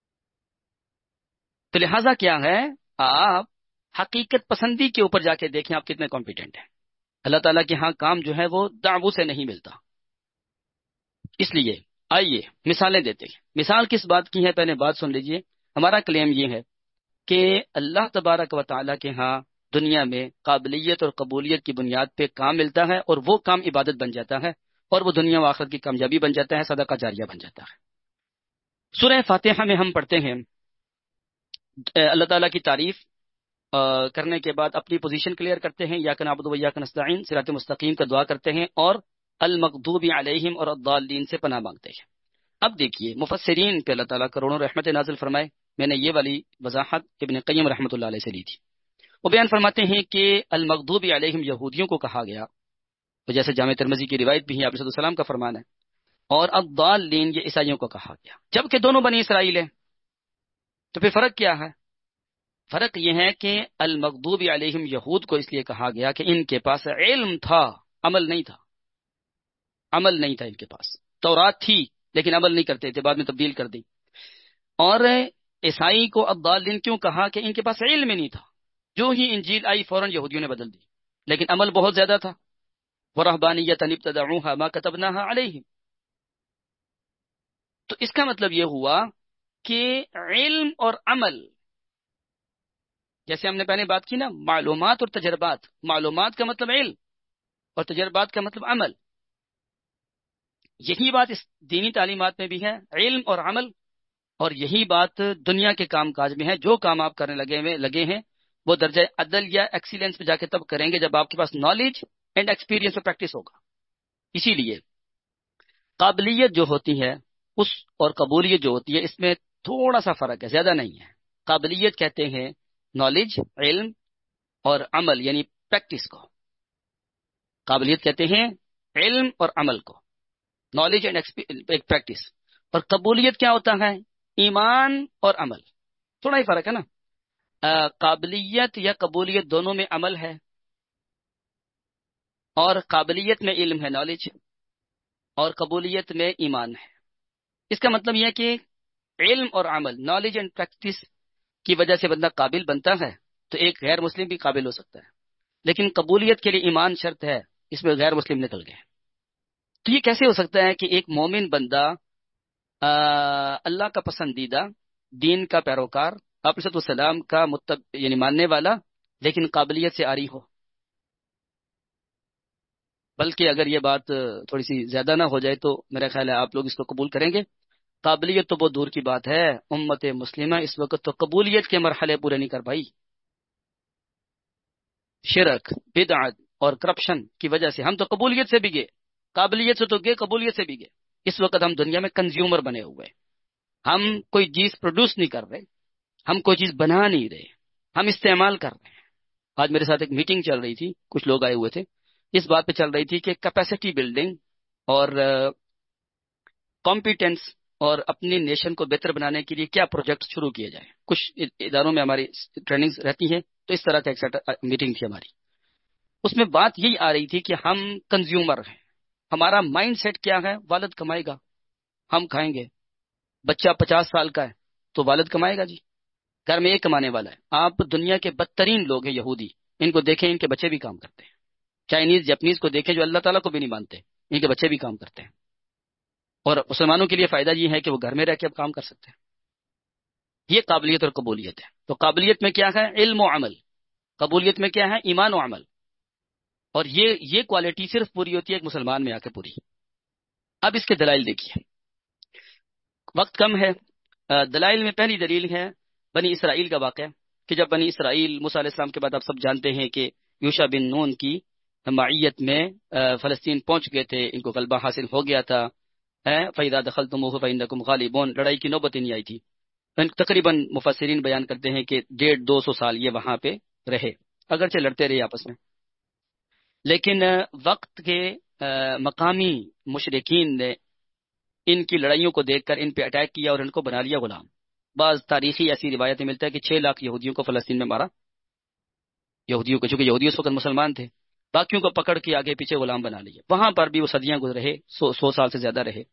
تو لہٰذا کیا ہے، آپ حقیقت پسندی کے اوپر جا کے دیکھیں آپ کتنے کمپیٹنٹ ہیں. اللہ تعالیٰ کے ہاں کام جو ہے وہ دعووں سے نہیں ملتا. اس لیے آئیے مثالیں دیتے ہیں. مثال کس بات کی ہے پہلے بات سن لیجئے. ہمارا کلیم یہ ہے کہ اللہ تبارک و تعالیٰ کے ہاں دنیا میں قابلیت اور قبولیت کی بنیاد پہ کام ملتا ہے، اور وہ کام عبادت بن جاتا ہے، اور وہ دنیا و آخرت کی کامیابی بن جاتا ہے، صدقہ جاریہ بن جاتا ہے. سورہ فاتحہ میں ہم پڑھتے ہیں اللہ تعالیٰ کی تعریف کرنے کے بعد اپنی پوزیشن کلیئر کرتے ہیں، یا نعبد و ایاک نستعین، صراط مستقیم کا دعا کرتے ہیں، اور المغضوب علیہم اور الضالین سے پناہ مانگتے ہیں. اب دیکھیے مفسرین پہ اللہ تعالیٰ کروڑوں رحمت نازل فرمائے. میں نے یہ والی وضاحت ابن قیم رحمۃ اللہ علیہ سے لی تھی. وہ بیان فرماتے ہیں کہ المغضوب علیہم یہودیوں کو کہا گیا، تو جیسے جامع ترمذی کی روایت بھی ہے، آپ صلی اللہ علیہ وسلم کا فرمان ہے، اور الضالین یہ عیسائیوں کو کہا گیا، جبکہ دونوں بنی اسرائیل ہیں. تو پھر فرق کیا ہے؟ فرق یہ ہے کہ المغضوب علیہم یہود کو اس لیے کہا گیا کہ ان کے پاس علم تھا، عمل نہیں تھا. عمل نہیں تھا ان کے پاس. تورات تھی لیکن عمل نہیں کرتے تھے، بعد میں تبدیل کر دی. اور عیسائی کو الضالین کیوں کہا؟ کہ ان کے پاس علم ہی نہیں تھا. جو ہی انجیل آئی فوراً یہودیوں نے بدل دی، لیکن عمل بہت زیادہ تھا. وَرَهْبَانِيَّةً ابْتَدَعُوهَا مَا كَتَبْنَاهَا عَلَيْهِمْ. تو اس کا مطلب یہ ہوا کہ علم اور عمل، جیسے ہم نے پہلے بات کی نا، معلومات اور تجربات. معلومات کا مطلب علم اور تجربات کا مطلب عمل. یہی بات اس دینی تعلیمات میں بھی ہے، علم اور عمل. اور یہی بات دنیا کے کام کاج میں ہے. جو کام آپ کرنے لگے ہوئے لگے ہیں وہ درجہ عدل یا ایکسیلنس پہ جا کے تب کریں گے جب آپ کے پاس نالج اینڈ ایکسپیرینس اور پریکٹس ہوگا. اسی لیے قابلیت جو ہوتی ہے اس اور قبولیت جو ہوتی ہے اس میں تھوڑا سا فرق ہے، زیادہ نہیں ہے. قابلیت کہتے ہیں نالج، علم اور عمل یعنی پریکٹس کو. قابلیت کہتے ہیں علم اور عمل کو، نالج اینڈ ایک پریکٹس. اور قبولیت کیا ہوتا ہے؟ ایمان اور عمل. تھوڑا ہی فرق ہے نا. آ, قابلیت یا قبولیت دونوں میں عمل ہے، اور قابلیت میں علم ہے، نالج، اور قبولیت میں ایمان ہے. اس کا مطلب یہ ہے کہ علم اور عمل، نالج اینڈ پریکٹس کی وجہ سے بندہ قابل بنتا ہے، تو ایک غیر مسلم بھی قابل ہو سکتا ہے. لیکن قبولیت کے لیے ایمان شرط ہے، اس میں غیر مسلم نکل گئے. تو یہ کیسے ہو سکتا ہے کہ ایک مومن بندہ آ, اللہ کا پسندیدہ، دین کا پیروکار، آپ صلی اللہ علیہ وسلم کا متب یعنی ماننے والا، لیکن قابلیت سے عاری ہو؟ بلکہ اگر یہ بات تھوڑی سی زیادہ نہ ہو جائے تو میرا خیال ہے آپ لوگ اس کو قبول کریں گے. قابلیت تو بہت دور کی بات ہے. امت مسلمہ اس وقت تو قبولیت کے مرحلے پورے نہیں کر پائی. شرک، بدعت اور کرپشن کی وجہ سے ہم تو قبولیت سے بھی گئے، قابلیت سے تو گئے، قبولیت سے بھی گئے. اس وقت ہم دنیا میں کنزیومر بنے ہوئے، ہم کوئی چیز پروڈیوس نہیں کر رہے، ہم کوئی چیز بنا نہیں رہے، ہم استعمال کر رہے ہیں. آج میرے ساتھ ایک میٹنگ چل رہی تھی، کچھ لوگ آئے ہوئے تھے، اس بات پہ چل رہی تھی کہ کیپیسٹی بلڈنگ اور کمپیٹنس اور اپنی نیشن کو بہتر بنانے کے لیے کیا پروجیکٹ شروع کیے جائیں. کچھ اداروں میں ہماری ٹریننگز رہتی ہیں، تو اس طرح کا ایک میٹنگ تھی ہماری. اس میں بات یہی آ رہی تھی کہ ہم کنزیومر ہیں. ہمارا مائنڈ سیٹ کیا ہے؟ والد کمائے گا ہم کھائیں گے. بچہ پچاس سال کا ہے تو والد کمائے گا، جی گھر میں ایک کمانے والا ہے. آپ دنیا کے بدترین لوگ ہیں یہودی، ان کو دیکھیں، ان کے بچے بھی کام کرتے ہیں. چائنیز، جاپنیز کو دیکھیں جو اللہ تعالیٰ کو بھی نہیں مانتے، ان کے بچے بھی کام کرتے ہیں. اور مسلمانوں کے لیے فائدہ یہ ہے کہ وہ گھر میں رہ کے اب کام کر سکتے ہیں. یہ قابلیت اور قبولیت ہے. تو قابلیت میں کیا ہے؟ علم و عمل. قبولیت میں کیا ہے؟ ایمان و عمل. اور یہ یہ کوالٹی صرف پوری ہوتی ہے ایک مسلمان میں آ کے پوری. اب اس کے دلائل دیکھیے، وقت کم ہے. دلائل میں پہلی دلیل ہے بنی اسرائیل کا واقعہ، کہ جب بنی اسرائیل موسیٰ علیہ السلام کے بعد آپ سب جانتے ہیں کہ یوشع بن نون کی معیت میں فلسطین پہنچ گئے تھے، ان کو غلبہ حاصل ہو گیا تھا. فَإِذَا دَخَلْتُمُوهُ فَإِنَّكُمْ غَالِبُونَ، لڑائی کی نوبت ہی نہیں آئی تھی. تقریباً مفسرین بیان کرتے ہیں کہ ڈیڑھ دو سو سال یہ وہاں پہ رہے، اگرچہ لڑتے رہے آپس میں. لیکن وقت کے مقامی مشرکین نے ان کی لڑائیوں کو دیکھ کر ان پہ اٹیک کیا اور ان کو بنا لیا غلام. بعض تاریخی ایسی روایتیں ملتا ہے کہ چھ لاکھ یہودیوں کو فلسطین میں مارا. یہودیوں کو، چونکہ یہودی اس وقت مسلمان تھے، باقیوں کو پکڑ کے آگے پیچھے غلام بنا لیا. وہاں پر بھی وہ صدیاں گزرے، سو, سو سال سے زیادہ رہے.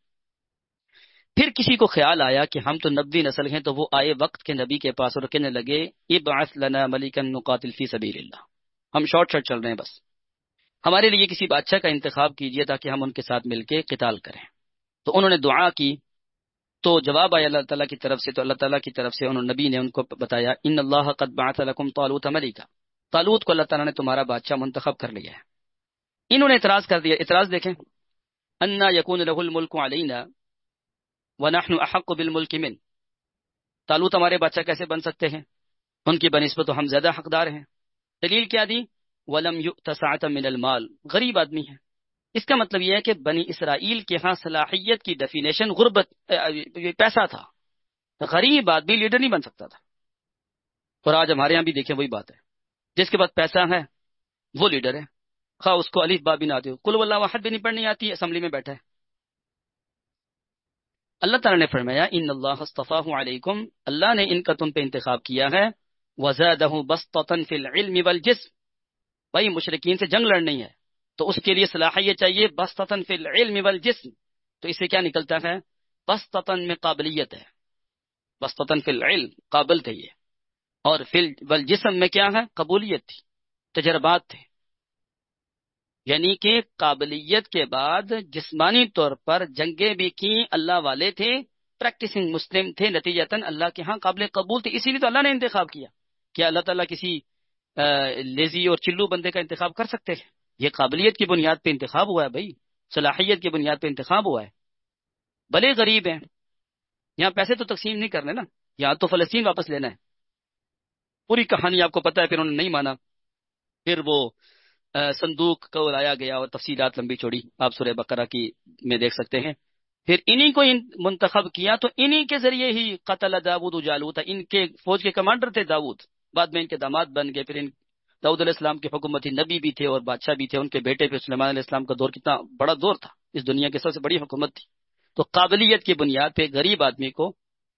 پھر کسی کو خیال آیا کہ ہم تو نبی نسل ہیں، تو وہ آئے وقت کے نبی کے پاس اور کہنے لگے ابعث لنا ملکا نقاتل فی سبیل اللہ. ہم شارٹ شارٹ چل رہے ہیں، بس ہمارے لیے کسی بادشاہ کا انتخاب کیجئے تاکہ ہم ان کے ساتھ مل کے قتال کریں. تو انہوں نے دعا کی، تو جواب آیا اللہ تعالیٰ کی طرف سے. تو اللہ تعالیٰ کی طرف سے انہوں نبی نے ان کو بتایا ان اللہ قد بعث لکم طالوت ملکا، طالوت کو اللہ تعالیٰ نے تمہارا بادشاہ منتخب کر لیا ہے. انہوں نے اعتراض کر دیا. اعتراض دیکھیں، انا یکون له الملک علینا ونحن احق بالملک من، طالوت ہمارے بادشاہ کیسے بن سکتے ہیں؟ ان کی بنسبت تو ہم زیادہ حقدار ہیں. دلیل کیا دی؟ ولم یؤت سعۃ من المال، غریب آدمی ہے. اس کا مطلب یہ ہے کہ بنی اسرائیل کے ہاں صلاحیت کی ڈیفینیشن غربت، پیسہ تھا. غریب آدمی لیڈر نہیں بن سکتا تھا. اور آج ہمارے یہاں بھی دیکھیں وہی بات ہے، جس کے پاس پیسہ ہے وہ لیڈر ہے، خواہ اس کو الف با بھی نہ آتے ہو، قل ہو اللہ احد بھی نہیں پڑھنی آتی، اسمبلی میں بیٹھا ہے. اللہ تعالیٰ نے فرمایا ان اللہ اصطفاہ علیکم، اللہ نے ان کا تم پہ انتخاب کیا ہے، وزادہ بسطۃ فی العلم والجسم. بھائی مشرکین سے جنگ لڑنی ہے تو اس کے لیے صلاحیت چاہیے، بسطۃ فی العلم والجسم. تو اس سے کیا نکلتا ہے؟ بسطۃ میں قابلیت ہے، بسطۃ فی العلم قابل تھے یہ، اور فی والجسم میں کیا ہے؟ قبولیت تھی، تجربات تھے. یعنی کہ قابلیت کے بعد جسمانی طور پر جنگیں بھی کی، اللہ والے تھے، پریکٹسنگ مسلم تھے، نتیجتاً اللہ کے ہاں قابل قبول تھے. اسی لیے تو اللہ نے انتخاب کیا. کیا اللہ تعالیٰ کسی لیزی اور چلو بندے کا انتخاب کر سکتے ہیں؟ یہ قابلیت کی بنیاد پہ انتخاب ہوا ہے بھائی، صلاحیت کی بنیاد پہ انتخاب ہوا ہے. بھلے غریب ہیں، یہاں پیسے تو تقسیم نہیں کرنے نا، یہاں تو فلسطین واپس لینا ہے. پوری کہانی آپ کو پتہ ہے، پھر انہوں نے نہیں مانا، پھر وہ صندوق کو لایا گیا اور تفصیلات لمبی چوڑی آپ سورہ بقرہ کی میں دیکھ سکتے ہیں. پھر انہی کو منتخب کیا تو انہی کے ذریعے ہی قتل داود جالوت، ان کے فوج کے کمانڈر تھے داؤد، بعد میں ان کے داماد بن گئے. پھر ان داؤد علیہ السلام کی حکومت تھی، نبی بھی تھے اور بادشاہ بھی تھے. ان کے بیٹے پھر سلیمان علیہ السلام کا دور کتنا بڑا دور تھا، اس دنیا کی سب سے بڑی حکومت تھی. تو قابلیت کی بنیاد پہ غریب آدمی کو،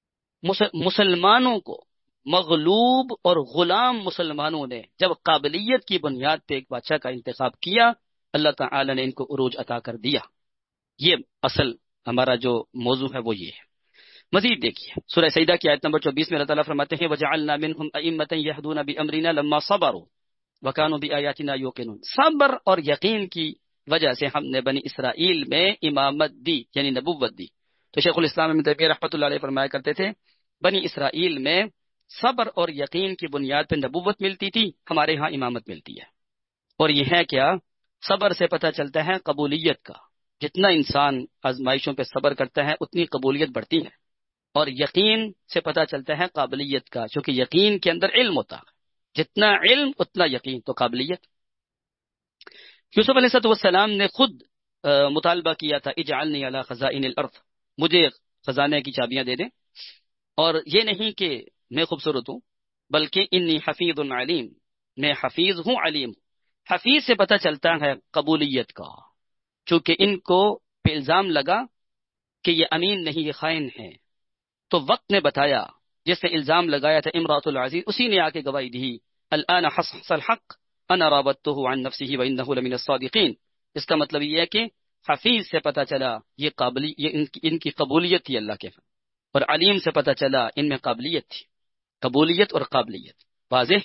مسلمانوں کو، مغلوب اور غلام مسلمانوں نے جب قابلیت کی بنیاد پہ ایک بادشاہ کا انتخاب کیا، اللہ تعالی نے ان کو عروج عطا کر دیا. یہ اصل ہمارا جو موضوع ہے وہ یہ ہے. مزید دیکھیے سورہ سجدہ کی آیت نمبر چوبیس میں اللہ تعالیٰ فرماتے ہیں وَجَعَلْنَا مِنْهُمْ أَئِمَّةً يَهْدُونَ بِأَمْرِنَا لَمَّا صَبَرُوا وَكَانُوا بِآيَاتِنَا يُوقِنُونَ. صبر اور یقین کی وجہ سے ہم نے بنی اسرائیل میں امامت دی، یعنی نبوت دی. تو شیخ الاسلام ابن تیمیہ رحمۃ اللہ علیہ فرمایا کرتے تھے بنی اسرائیل میں صبر اور یقین کی بنیاد پہ نبوت ملتی تھی، ہمارے ہاں امامت ملتی ہے. اور یہ ہے کیا؟ صبر سے پتہ چلتا ہے قبولیت کا. جتنا انسان آزمائشوں پہ صبر کرتا ہے اتنی قبولیت بڑھتی ہے. اور یقین سے پتہ چلتا ہے قابلیت کا، چونکہ یقین کے اندر علم ہوتا ہے، جتنا علم اتنا یقین، تو قابلیت. یوسف علیہ السلام نے خود مطالبہ کیا تھا اجعلنی علی خزائن الارض، مجھے خزانے کی چابیاں دے دیں. اور یہ نہیں کہ میں خوبصورت ہوں، بلکہ انی حفیظ علیم، میں حفیظ ہوں، علیم ہوں. حفیظ سے پتہ چلتا ہے قبولیت کا، چونکہ ان کو پہ الزام لگا کہ یہ امین نہیں، یہ خائن ہے. تو وقت نے بتایا، جس نے الزام لگایا تھا امراۃ العزیز، اسی نے آ کے گواہی دی الآن حصحص الحق انا راودته عن نفسه وانه لمن الصادقین. اس کا مطلب یہ ہے کہ حفیظ سے پتہ چلا یہ قابلی یہ ان کی, ان کی قبولیت تھی اللہ کے، اور علیم سے پتہ چلا ان میں قابلیت تھی، قبولیت اور قابلیت واضح.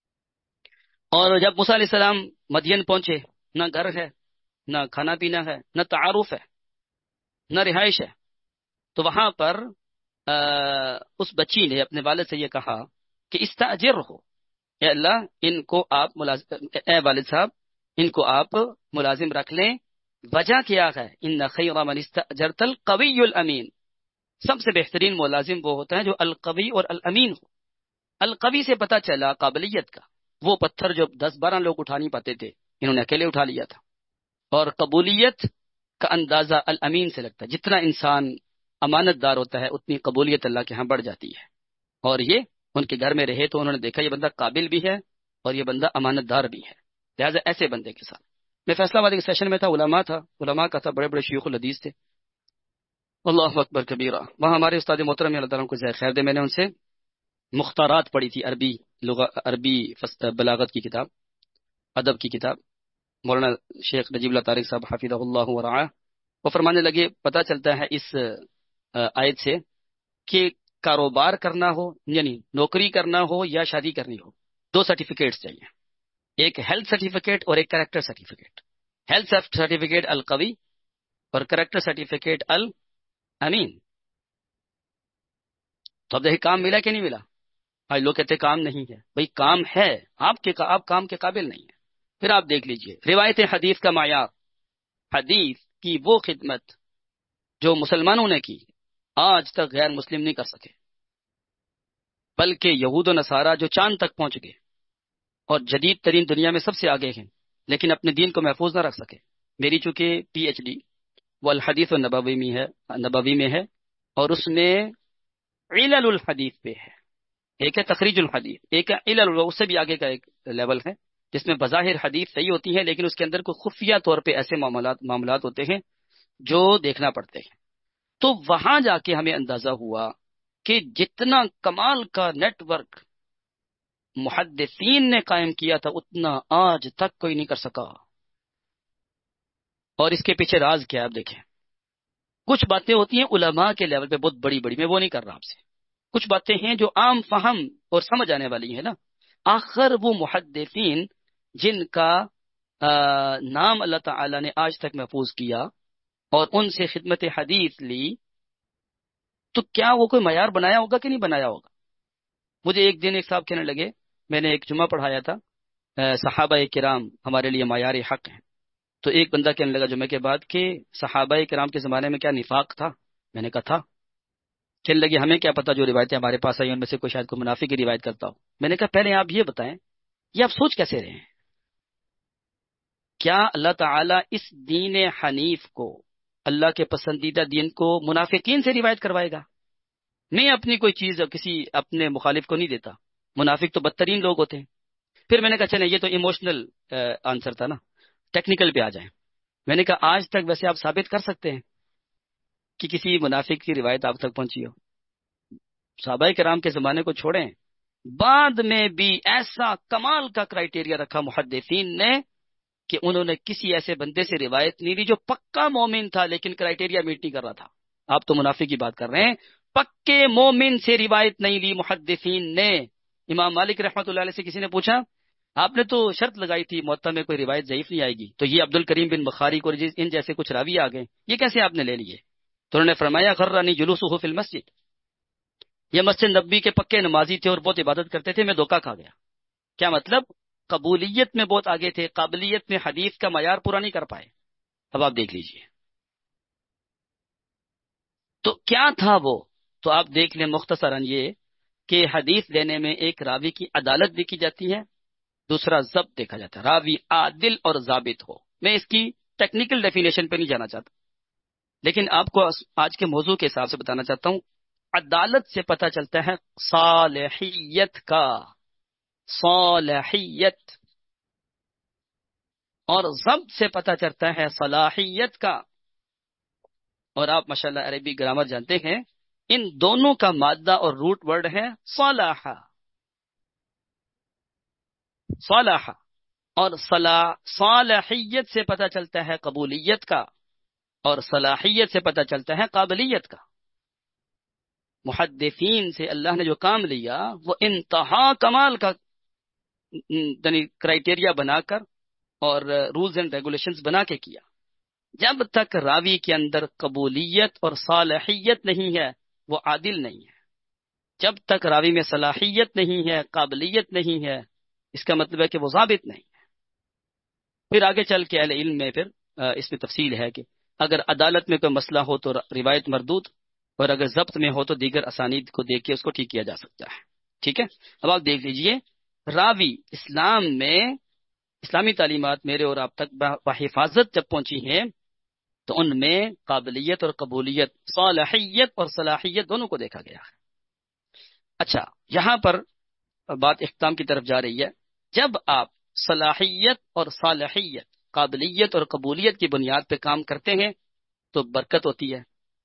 اور جب موسیٰ علیہ السلام مدین پہنچے، نہ گھر ہے، نہ کھانا پینا ہے، نہ تعارف ہے، نہ رہائش ہے، تو وہاں پر آ, اس بچی نے اپنے والد سے یہ کہا کہ استاجر ہو، اے اللہ ان کو آپ ملازم، اے والد صاحب ان کو آپ ملازم رکھ لیں. وجہ کیا ہے؟ ان خیر من استاجرت القوی الامین، سب سے بہترین ملازم وہ ہوتا ہے جو القوی اور الامین ہو. القوی سے پتہ چلا قابلیت کا، وہ پتھر جو دس بارہ لوگ اٹھا نہیں پاتے تھے انہوں نے اکیلے اٹھا لیا تھا. اور قبولیت کا اندازہ الامین سے لگتا ہے، جتنا انسان امانت دار ہوتا ہے اتنی قبولیت اللہ کے ہاں بڑھ جاتی ہے. اور یہ ان کے گھر میں رہے تو انہوں نے دیکھا یہ بندہ قابل بھی ہے اور یہ بندہ امانت دار بھی ہے، لہٰذا ایسے بندے کے ساتھ. میں فیصلہ آباد کے سیشن میں تھا، علماء تھا، علماء کا تھا، بڑے بڑے شیوخ الحدیث تھے. اللہ اکبر کبیرہ. وہاں ہمارے استاد محترم اللہ تعالیٰ کو جزائے خیر دے، میں نے ان سے مختارات پڑھی تھی، عربی لغہ، عربی بلاغت کی کتاب، ادب کی کتاب. مولانا شیخ نجیب اللہ طارق صاحب حفظہ اللہ ورعاہ وہ فرمانے لگے پتہ چلتا ہے اس آیت سے کہ کاروبار کرنا ہو، یعنی نوکری کرنا ہو یا شادی کرنی ہو، دو سرٹیفکیٹس چاہیے، ایک ہیلتھ سرٹیفکیٹ اور ایک کریکٹر سرٹیفکیٹ. ہیلتھ سرٹیفکیٹ القوی اور کریکٹر سرٹیفکیٹ الامین. تو اب دیکھیں کام ملا کہ نہیں ملا؟ آج لوگ کہتے کام نہیں ہے، بھائی کام ہے، آپ کے آپ کام کے قابل نہیں ہیں. پھر آپ دیکھ لیجئے روایت حدیث کا معیار، حدیث کی وہ خدمت جو مسلمانوں نے کی آج تک غیر مسلم نہیں کر سکے، بلکہ یہود و نصارہ جو چاند تک پہنچ گئے اور جدید ترین دنیا میں سب سے آگے ہیں لیکن اپنے دین کو محفوظ نہ رکھ سکے. میری چونکہ پی ایچ ڈی وہ الحدیث النبوی میں ہے، نبوی میں ہے، اور اس میں علل الحدیث پہ ہے، ایک ہے تخریج الحدیث، ایک ہے علل، اس سے بھی آگے کا ایک لیول ہے جس میں بظاہر حدیث صحیح ہوتی ہے لیکن اس کے اندر کوئی خفیہ طور پہ ایسے معاملات معاملات ہوتے ہیں جو دیکھنا پڑتے ہیں. تو وہاں جا کے ہمیں اندازہ ہوا کہ جتنا کمال کا نیٹ ورک محدثین نے قائم کیا تھا اتنا آج تک کوئی نہیں کر سکا. اور اس کے پیچھے راز کیا ہے آپ دیکھیں. کچھ باتیں ہوتی ہیں علماء کے لیول پہ بہت بڑی بڑی، میں وہ نہیں کر رہا آپ سے. کچھ باتیں ہیں جو عام فہم اور سمجھ آنے والی ہیں نا. آخر وہ محدثین جن کا آ, نام اللہ تعالی نے آج تک محفوظ کیا اور ان سے خدمت حدیث لی، تو کیا وہ کوئی معیار بنایا ہوگا کہ نہیں بنایا ہوگا؟ مجھے ایک دن ایک صاحب کہنے لگے، میں نے ایک جمعہ پڑھایا تھا، صحابہ کرام ہمارے لیے معیار حق ہیں. تو ایک بندہ کہنے لگا جمعے کے بعد کہ صحابہ کرام کے زمانے میں کیا نفاق تھا؟ میں نے کہا تھا. کہنے لگے ہمیں کیا پتا، جو روایتیں ہمارے پاس آئی ان میں سے کوئی شاید کوئی منافق کی روایت کرتا ہو. میں نے کہا پہلے آپ یہ بتائیں، یہ آپ سوچ کیسے رہے ہیں؟ کیا اللہ تعالیٰ اس دین حنیف کو، اللہ کے پسندیدہ دین کو منافقین سے روایت کروائے گا؟ میں اپنی کوئی چیز کسی اپنے مخالف کو نہیں دیتا. منافق تو بدترین لوگ ہوتے ہیں. پھر میں نے کہا چلیں یہ تو ایموشنل آنسر تھا نا، ٹیکنیکل پہ آ جائیں. میں نے کہا آج تک ویسے آپ ثابت کر سکتے ہیں کہ کسی منافق کی روایت آپ تک پہنچی ہو؟ صحابہ کرام کے زمانے کو چھوڑیں، بعد میں بھی ایسا کمال کا کرائیٹیریا رکھا محدثین نے کہ انہوں نے کسی ایسے بندے سے روایت نہیں لی جو پکا مومن تھا لیکن کرائیٹیریا میٹ نہیں کر رہا تھا. آپ تو منافق کی بات کر رہے ہیں. پکے مومن سے روایت نہیں لی محدثین نے. امام مالک رحمۃ اللہ علیہ سے کسی نے پوچھا آپ نے تو شرط لگائی تھی موطا میں کوئی روایت ضعیف نہیں آئے گی، تو یہ عبد الکریم بن بخاری کو ان جیسے کچھ راوی آ گئے، یہ کیسے آپ نے لے لیے؟ تو انہوں نے فرمایا غرنی جلوسہ فی المسجد، یہ مسجد نبی کے پکے نمازی تھے اور بہت عبادت کرتے تھے، میں دھوکہ کھا گیا. کیا مطلب؟ قبولیت میں بہت آگے تھے، قابلیت میں حدیث کا معیار پورا نہیں کر پائے. اب آپ دیکھ لیجئے تو کیا تھا وہ. تو آپ دیکھ لیں مختصراً یہ کہ حدیث لینے میں ایک راوی کی عدالت دیکھی جاتی ہے، دوسرا ضبط دیکھا جاتا ہے، راوی عادل اور ضابط ہو. میں اس کی ٹیکنیکل ڈیفینیشن پہ نہیں جانا چاہتا لیکن آپ کو آج کے موضوع کے حساب سے بتانا چاہتا ہوں. عدالت سے پتہ چلتا ہے صالحیت کا، صالحیت، اور ضبط سے پتہ چلتا ہے صلاحیت کا. اور آپ ماشاءاللہ عربی گرامر جانتے ہیں، ان دونوں کا مادہ اور روٹ ورڈ ہے صلاح، صلاح. اور صلاح صالحیت سے پتہ چلتا ہے قبولیت کا، اور صلاحیت سے پتہ چلتا ہے قابلیت کا. محدثین سے اللہ نے جو کام لیا وہ انتہا کمال کا یعنی کرائیٹیریا بنا کر اور رولز اینڈ ریگولیشنز بنا کے کیا. جب تک راوی کے اندر قبولیت اور صالحیت نہیں ہے وہ عادل نہیں ہے. جب تک راوی میں صلاحیت نہیں ہے، قابلیت نہیں ہے، اس کا مطلب ہے کہ وہ ضابط نہیں ہے. پھر آگے چل کے اہل علم میں پھر اس میں تفصیل ہے کہ اگر عدالت میں کوئی مسئلہ ہو تو روایت مردود، اور اگر ضبط میں ہو تو دیگر اسانید کو دیکھ کے اس کو ٹھیک کیا جا سکتا ہے. ٹھیک ہے. اب آپ دیکھ لیجئے راوی اسلام میں اسلامی تعلیمات میرے اور آپ تک بحفاظت جب پہنچی ہیں تو ان میں قابلیت اور قبولیت، صالحیت اور صلاحیت دونوں کو دیکھا گیا ہے. اچھا یہاں پر بات اختتام کی طرف جا رہی ہے. جب آپ صلاحیت اور صالحیت، قابلیت اور قبولیت کی بنیاد پہ کام کرتے ہیں تو برکت ہوتی ہے،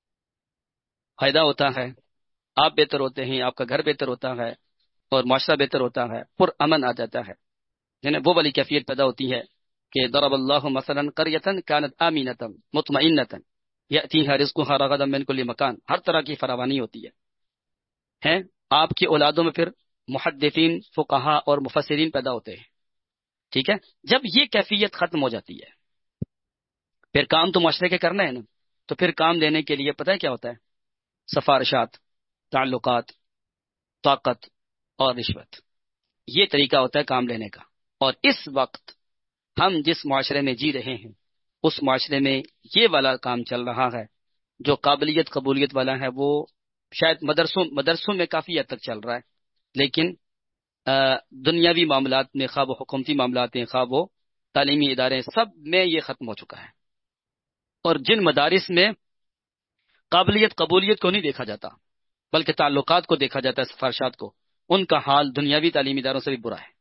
فائدہ ہوتا ہے، آپ بہتر ہوتے ہیں، آپ کا گھر بہتر ہوتا ہے اور معاشرہ بہتر ہوتا ہے، پر امن آ جاتا ہے. یعنی وہ والی کیفیت پیدا ہوتی ہے کہ ضرب اللہ مثلا قریۃ کانت آمنۃ مطمئنۃ یأتیھا رزقھا رغدا من کل مکان، ہر طرح کی فراوانی ہوتی ہے. ہیں آپ کی اولادوں میں پھر محدثین، فقہا اور مفسرین پیدا ہوتے ہیں. ٹھیک ہے. جب یہ کیفیت ختم ہو جاتی ہے پھر کام تو معاشرے کے کرنا ہے نا، تو پھر کام لینے کے لیے پتہ ہے کیا ہوتا ہے؟ سفارشات، تعلقات، طاقت اور رشوت، یہ طریقہ ہوتا ہے کام لینے کا. اور اس وقت ہم جس معاشرے میں جی رہے ہیں اس معاشرے میں یہ والا کام چل رہا ہے جو قابلیت قبولیت والا ہے، وہ شاید مدرسوں مدرسوں میں کافی حد تک چل رہا ہے، لیکن دنیاوی معاملات میں، خواہ وہ حکومتی معاملات ہیں، خواہ وہ تعلیمی ادارے، سب میں یہ ختم ہو چکا ہے. اور جن مدارس میں قابلیت قبولیت کو نہیں دیکھا جاتا، بلکہ تعلقات کو دیکھا جاتا ہے، سفارشات کو، ان کا حال دنیاوی تعلیمی اداروں سے بھی برا ہے۔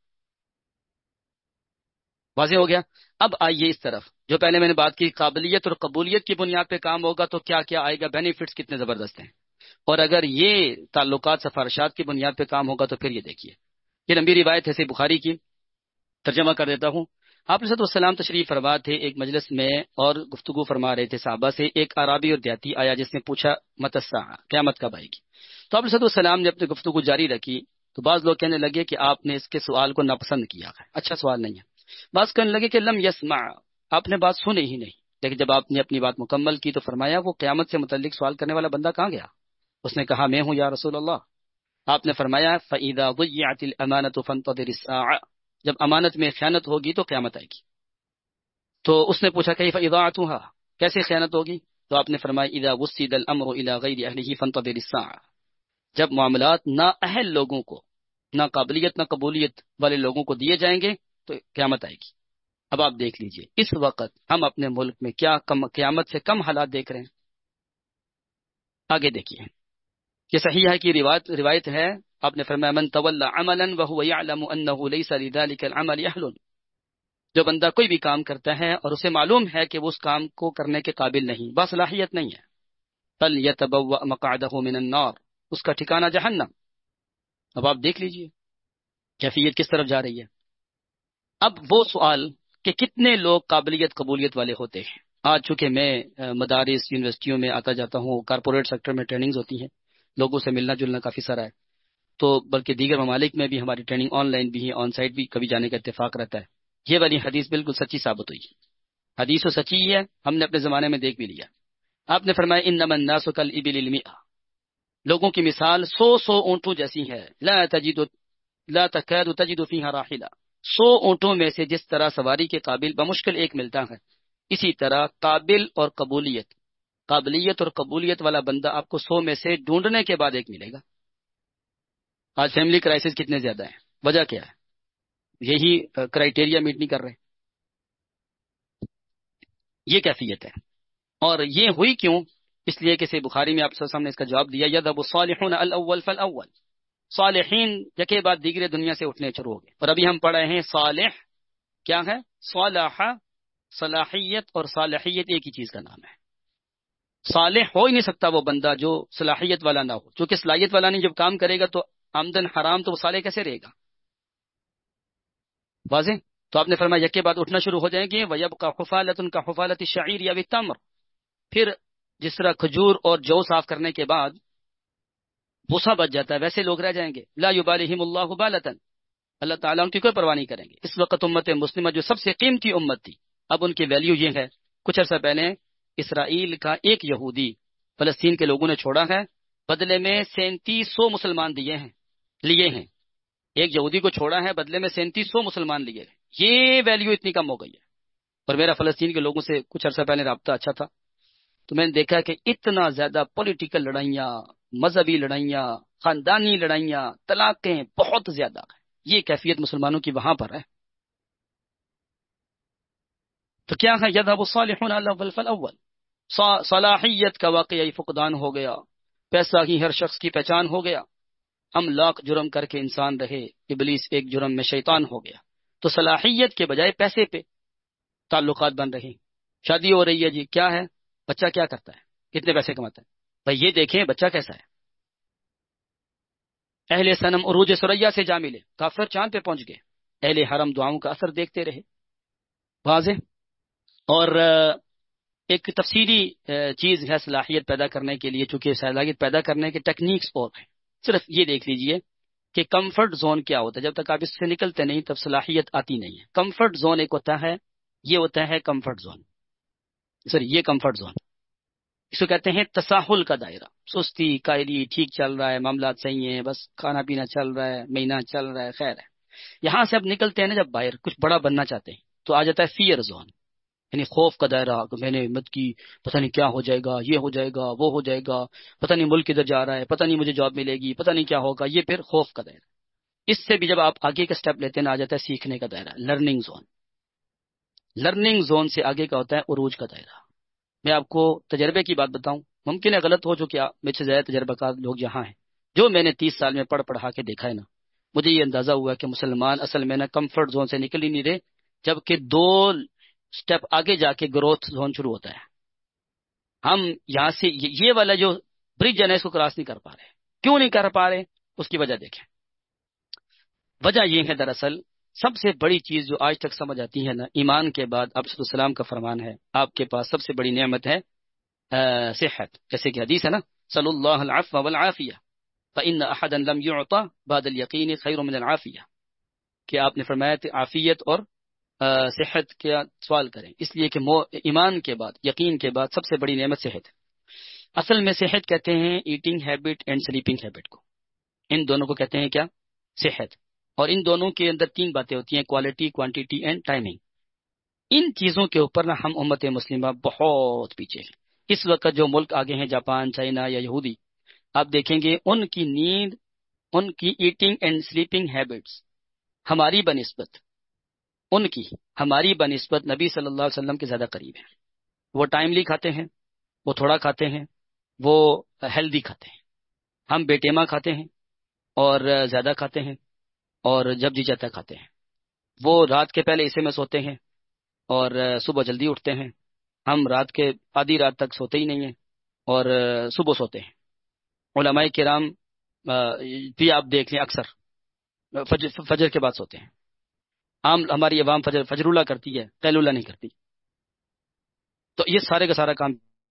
واضح ہو گیا؟ اب آئیے اس طرف، جو پہلے میں نے بات کی قابلیت اور قبولیت کی بنیاد پہ کام ہوگا تو کیا کیا آئے گا، بینیفٹس کتنے زبردست ہیں، اور اگر یہ تعلقات سفارشات کی بنیاد پہ کام ہوگا تو پھر یہ دیکھیے، یہ لمبی روایت ہے صحیح بخاری کی، ترجمہ کر دیتا ہوں۔ آپ علیہ السلام تشریف فرما تھے ایک مجلس میں اور گفتگو فرما رہے تھے صحابہ سے، ایک عرابی اور دیہاتی آیا جس نے پوچھا متی الساعہ، قیامت کب آئے گی؟ تو آپ علیہ السلام نے اپنی گفتگو جاری رکھی، تو بعض لوگ کہنے لگے کہ آپ نے اس کے سوال کو ناپسند کیا ہے، اچھا سوال نہیں ہے۔ بعض کہنے لگے کہ لم یسمع، آپ نے بات سنی ہی نہیں۔ لیکن جب آپ نے اپنی بات مکمل کی تو فرمایا وہ قیامت سے متعلق سوال کرنے والا بندہ کہاں گیا؟ اس نے کہا میں ہوں یا رسول اللہ۔ آپ نے فرمایا فَإِذَا ضُيِّعَتِ الْأَمَانَةُ فَانتَظِرِ السَّاعَةَ، جب امانت میں خیانت ہوگی تو قیامت آئے گی۔ تو اس نے پوچھا کیف اضاعتها، کیسے خیانت ہوگی؟ تو آپ نے فرمایا اذا وسد الامر الى غیر اہلہ فانتظر الساعة، جب معاملات نا اہل لوگوں کو، نہ قابلیت نہ قبولیت والے لوگوں کو دیے جائیں گے تو قیامت آئے گی۔ اب آپ دیکھ لیجئے اس وقت ہم اپنے ملک میں کیا کم قیامت سے کم حالات دیکھ رہے ہیں۔ آگے دیکھیے، یہ صحیح ہے کہ روایت روایت ہے، آپ نے فرمایا من تولى عملا وهو يعلم انه ليس لذلك العمل اهل، جو بندہ کوئی بھی کام کرتا ہے اور اسے معلوم ہے کہ وہ اس کام کو کرنے کے قابل نہیں، باصلاحیت نہیں ہے، فَلْيَتَبَوَّأْ مَقْعَدَهُ مِنَ النَّارِ، اس کا ٹھکانہ جہنم۔ اب آپ دیکھ لیجئے کیفیت کس طرف جا رہی ہے۔ اب وہ سوال کہ کتنے لوگ قابلیت قبولیت والے ہوتے ہیں، آج چونکہ میں مدارس یونیورسٹیوں میں آتا جاتا ہوں، کارپوریٹ سیکٹر میں ٹریننگز ہوتی ہیں، لوگوں سے ملنا جلنا کافی سارا ہے، تو بلکہ دیگر ممالک میں بھی ہماری ٹریننگ آن لائن بھی ہے، آن سائٹ بھی کبھی جانے کا اتفاق رہتا ہے۔ یہ والی حدیث بالکل سچی ثابت ہوئی، حدیث تو سچی ہی ہے، ہم نے اپنے زمانے میں دیکھ بھی لیا۔ آپ نے فرمایا انما الناس کالابل المئہ، لوگوں کی مثال سو سو اونٹوں جیسی ہے، لا تجد لا تکاد تجد فیہا راحلہ، سو اونٹوں میں سے جس طرح سواری کے قابل بمشکل ایک ملتا ہے، اسی طرح قابل اور قبولیت قابلیت اور قبولیت والا بندہ آپ کو سو میں سے ڈھونڈنے کے بعد ایک ملے گا۔ آج فیملی کرائسس کتنے زیادہ ہیں، وجہ کیا ہے؟ یہی کرائٹیریا میٹ نہیں کر رہے، یہ کیفیت ہے۔ اور یہ ہوئی کیوں؟ اس لیے کہ صحیح بخاری میں آپ صلی اللہ علیہ وسلم نے اس کا جواب دیا یذهب الصالحون الاول فالاول، صالحین یکے بعد دیگرے دنیا سے اٹھنے شروع ہو گئے، اور ابھی ہم پڑھ رہے ہیں صالح کیا ہے، صالح، صلاحیت اور صالحیت ایک ہی چیز کا نام ہے۔ صالح ہو ہی نہیں سکتا وہ بندہ جو صلاحیت والا نہ ہو، چونکہ صلاحیت والا نہیں، جب کام کرے گا تو آمدن حرام، تو وہ صالح کیسے رہے گا؟ واضح؟ تو آپ نے فرمایا یکے بعد اٹھنا شروع ہو جائیں گے، وَيَبْقَى حُفَالَةٌ كَحُفَالَةِ الشَّعِيرِ أَوِ التَّمْرِ، پھر جس طرح کھجور اور جو صاف کرنے کے بعد بوسا بچ جاتا ہے ویسے لوگ رہ جائیں گے، لا يبالihim اللہ بالۃ، اللہ تعالیٰ ان کی کوئی پرواہ نہیں کریں گے۔ اس وقت امت مسلمہ جو سب سے قیمتی امت تھی، اب ان کی ویلیو یہ ہے، کچھ عرصہ پہلے اسرائیل کا ایک یہودی فلسطین کے لوگوں نے چھوڑا ہے، بدلے میں سینتیس سو مسلمان دیے ہیں لیے ہیں، ایک یہودی کو چھوڑا ہے بدلے میں سینتیس سو مسلمان لیے ہیں، یہ ویلیو اتنی کم ہو گئی ہے۔ اور میرا فلسطین کے لوگوں سے کچھ عرصہ پہلے رابطہ اچھا تھا، تو میں نے دیکھا کہ اتنا زیادہ پولیٹیکل لڑائیاں، مذہبی لڑائیاں، خاندانی لڑائیاں، طلاقیں بہت زیادہ ہیں، یہ کیفیت مسلمانوں کی وہاں پر ہے۔ تو کیا ہے یذهب الصالحون الاول فالاول، صلاحیت کا واقعی فقدان ہو گیا، پیسہ ہی ہر شخص کی پہچان ہو گیا، ہم لاکھ جرم کر کے انسان رہے، ابلیس ایک جرم میں شیطان ہو گیا، تو صلاحیت کے بجائے پیسے پہ تعلقات بن رہے، شادی ہو رہی ہے جی، کیا ہے بچہ کیا کرتا ہے، کتنے پیسے کماتا ہے، بھائی یہ دیکھیں بچہ کیسا ہے۔ اہل صنم عروج ثریا سے جا ملے، کافر چاند پہ پہنچ گئے، اہل حرم دعاؤں کا اثر دیکھتے رہے۔ واضح؟ اور ایک تفصیلی چیز ہے صلاحیت پیدا کرنے کے لیے، چونکہ صلاحیت پیدا کرنے کے ٹیکنیکس اور ہیں، صرف یہ دیکھ لیجئے کہ کمفرٹ زون کیا ہوتا ہے، جب تک آپ اس سے نکلتے نہیں تب صلاحیت آتی نہیں ہے۔ کمفرٹ زون ایک ہوتا ہے، یہ ہوتا ہے کمفرٹ زون، سر یہ کمفرٹ زون، اس کو کہتے ہیں تساہل کا دائرہ، سستی قائلی، ٹھیک چل رہا ہے، معاملات صحیح ہیں، بس کھانا پینا چل رہا ہے، مہینہ چل رہا ہے، خیر ہے۔ یہاں سے اب نکلتے ہیں نا جب باہر کچھ بڑا بننا چاہتے ہیں تو آ جاتا ہے فیئر زون، یعنی خوف کا دائرہ، کہ میں نے ہمت کی، پتہ نہیں کیا ہو جائے گا، یہ ہو جائے گا، وہ ہو جائے گا، پتہ نہیں ملک کدھر جا رہا ہے، پتہ نہیں مجھے جاب ملے گی، پتہ نہیں کیا ہوگا، یہ پھر خوف کا دائرہ۔ اس سے بھی جب آپ آگے کا سٹیپ لیتے ہیں نا، آ جاتا ہے سیکھنے کا دائرہ، لرننگ زون۔ لرننگ زون سے آگے کا ہوتا ہے عروج کا دائرہ، میں آپ کو تجربے کی بات بتاؤں، ممکن ہے غلط ہو، جو کہ مجھ سے زیادہ تجربہ کار لوگ یہاں ہیں، جو میں نے تیس سال میں پڑھ پڑھا کے دیکھا ہے نا، مجھے یہ اندازہ ہوا کہ مسلمان اصل میں نا کمفرٹ زون سے نکل ہی نہیں رہے، جبکہ دو سٹیپ آگے جا کے گروتھ زون شروع ہوتا ہے۔ ہم یہاں سے یہ یہ والا جو برج ہے نا، اس کو کراس نہیں کر پا رہے۔ کیوں نہیں کر پا رہے؟ اس کی وجہ دیکھیں۔ وجہ یہ ہے دراصل سب سے بڑی چیز جو آج تک سمجھ آتی ہے نا، ایمان کے بعد اب صلی السلام کا فرمان ہے، آپ کے پاس سب سے بڑی نعمت ہے آ، صحت، جیسے کہ حدیث ہے نا، صلی اللہ العفو والعافیہ فإن احدا لم يعطى بعد اليقین خیر من العافیہ، کہ آپ نے فرمایا کہ عافیت اور آ، صحت کا سوال کریں، اس لیے کہ مو ایمان کے بعد، یقین کے بعد سب سے بڑی نعمت صحت ہے۔ اصل میں صحت کہتے ہیں eating habit and sleeping habit کو، ان دونوں کو کہتے ہیں کیا؟ صحت۔ اور ان دونوں کے اندر تین باتیں ہوتی ہیں، کوالٹی، کوانٹیٹی اینڈ ٹائمنگ۔ ان چیزوں کے اوپر نا ہم امت مسلمہ بہت پیچھے ہیں۔ اس وقت جو ملک آگے ہیں، جاپان، چائنا یا یہودی، آپ دیکھیں گے ان کی نیند، ان کی ایٹنگ اینڈ سلیپنگ ہیبٹس ہماری بنسبت، ان کی ہماری بنسبت نبی صلی اللہ علیہ وسلم کے زیادہ قریب ہیں۔ وہ ٹائملی کھاتے ہیں، وہ تھوڑا کھاتے ہیں، وہ ہیلدی کھاتے ہیں۔ ہم بیٹیما کھاتے ہیں اور زیادہ کھاتے ہیں، اور جب جی چاہتا کھاتے ہیں۔ وہ رات کے پہلے حصے میں سوتے ہیں اور صبح جلدی اٹھتے ہیں۔ ہم رات کے آدھی رات تک سوتے ہی نہیں ہیں اور صبح سوتے ہیں۔ علماء کرام بھی آپ دیکھ لیں، اکثر فجر, فجر کے بعد سوتے ہیں۔ عام ہماری عوام فجر فجرولہ کرتی ہے، قیلولہ نہیں کرتی۔ تو یہ سارے کا سارا کام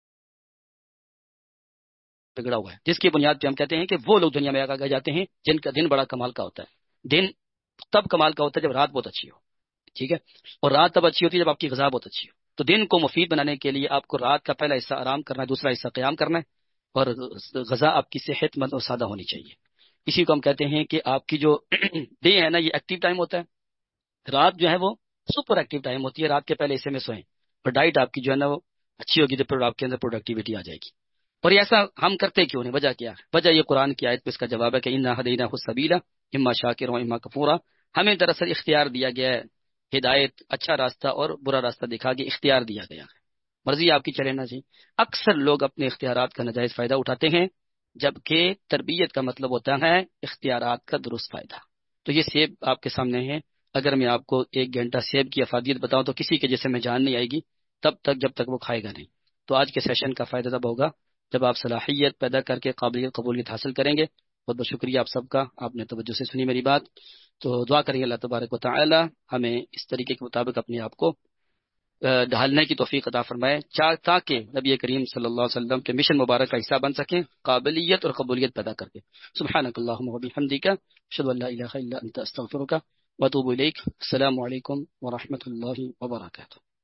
بگڑا ہوا ہے، جس کی بنیاد پہ ہم کہتے ہیں کہ وہ لوگ دنیا میں آگے جاتے ہیں جن کا دن بڑا کمال کا ہوتا ہے۔ دن تب کمال کا ہوتا ہے جب رات بہت اچھی ہو، ٹھیک ہے، اور رات تب اچھی ہوتی ہے جب آپ کی غذا بہت اچھی ہو۔ تو دن کو مفید بنانے کے لیے آپ کو رات کا پہلا حصہ آرام کرنا ہے، دوسرا حصہ قیام کرنا ہے، اور غذا آپ کی صحت مند اور سادہ ہونی چاہیے۔ اسی کو ہم کہتے ہیں کہ آپ کی جو ڈے ہے نا، یہ ایکٹیو ٹائم ہوتا ہے، رات جو ہے وہ سپر ایکٹیو ٹائم ہوتی ہے، رات کے پہلے حصے میں سوئیں، اور ڈائٹ آپ کی جو ہے نا وہ اچھی ہوگی تو آپ کے اندر پروڈکٹیوٹی آ جائے گی۔ اور ایسا ہم کرتے کیوں نہیں؟ وجہ کیا ہے؟ وجہ یہ قرآن کی آیت پہ اس کا جواب ہے کہ انا ہدیناہ السبیل اما شاکرا و اما کفورا، ہمیں دراصل اختیار دیا گیا ہے، ہدایت، اچھا راستہ اور برا راستہ دکھا کے اختیار دیا گیا ہے، مرضی آپ کی چلے نہ جی۔ اکثر لوگ اپنے اختیارات کا ناجائز فائدہ اٹھاتے ہیں، جبکہ تربیت کا مطلب ہوتا ہے اختیارات کا درست فائدہ۔ تو یہ سیب آپ کے سامنے ہے، اگر میں آپ کو ایک گھنٹہ سیب کی افادیت بتاؤں تو کسی کے جسم میں جان نہیں آئے گی تب تک جب تک وہ کھائے گا نہیں۔ تو آج کے سیشن کا فائدہ تب ہوگا جب آپ صلاحیت پیدا کر کے قابلیت قبولیت حاصل کریں گے۔ بہت بہت شکریہ آپ سب کا، آپ نے توجہ سے سنی میری بات۔ تو دعا کریں گے اللہ تبارک و تعالی ہمیں اس طریقے کے مطابق اپنے آپ کو ڈھالنے کی توفیق عطا فرمائے، تاکہ نبی کریم صلی اللہ علیہ وسلم کے مشن مبارک کا حصہ بن سکیں، قابلیت اور قبولیت پیدا کر کے۔ سبحانک اللہم و بحمدک، اشہد ان لا الہ الا انت، استغفرک و اتوب الیک۔ السلام علیکم ورحمۃ اللہ وبرکاتہ۔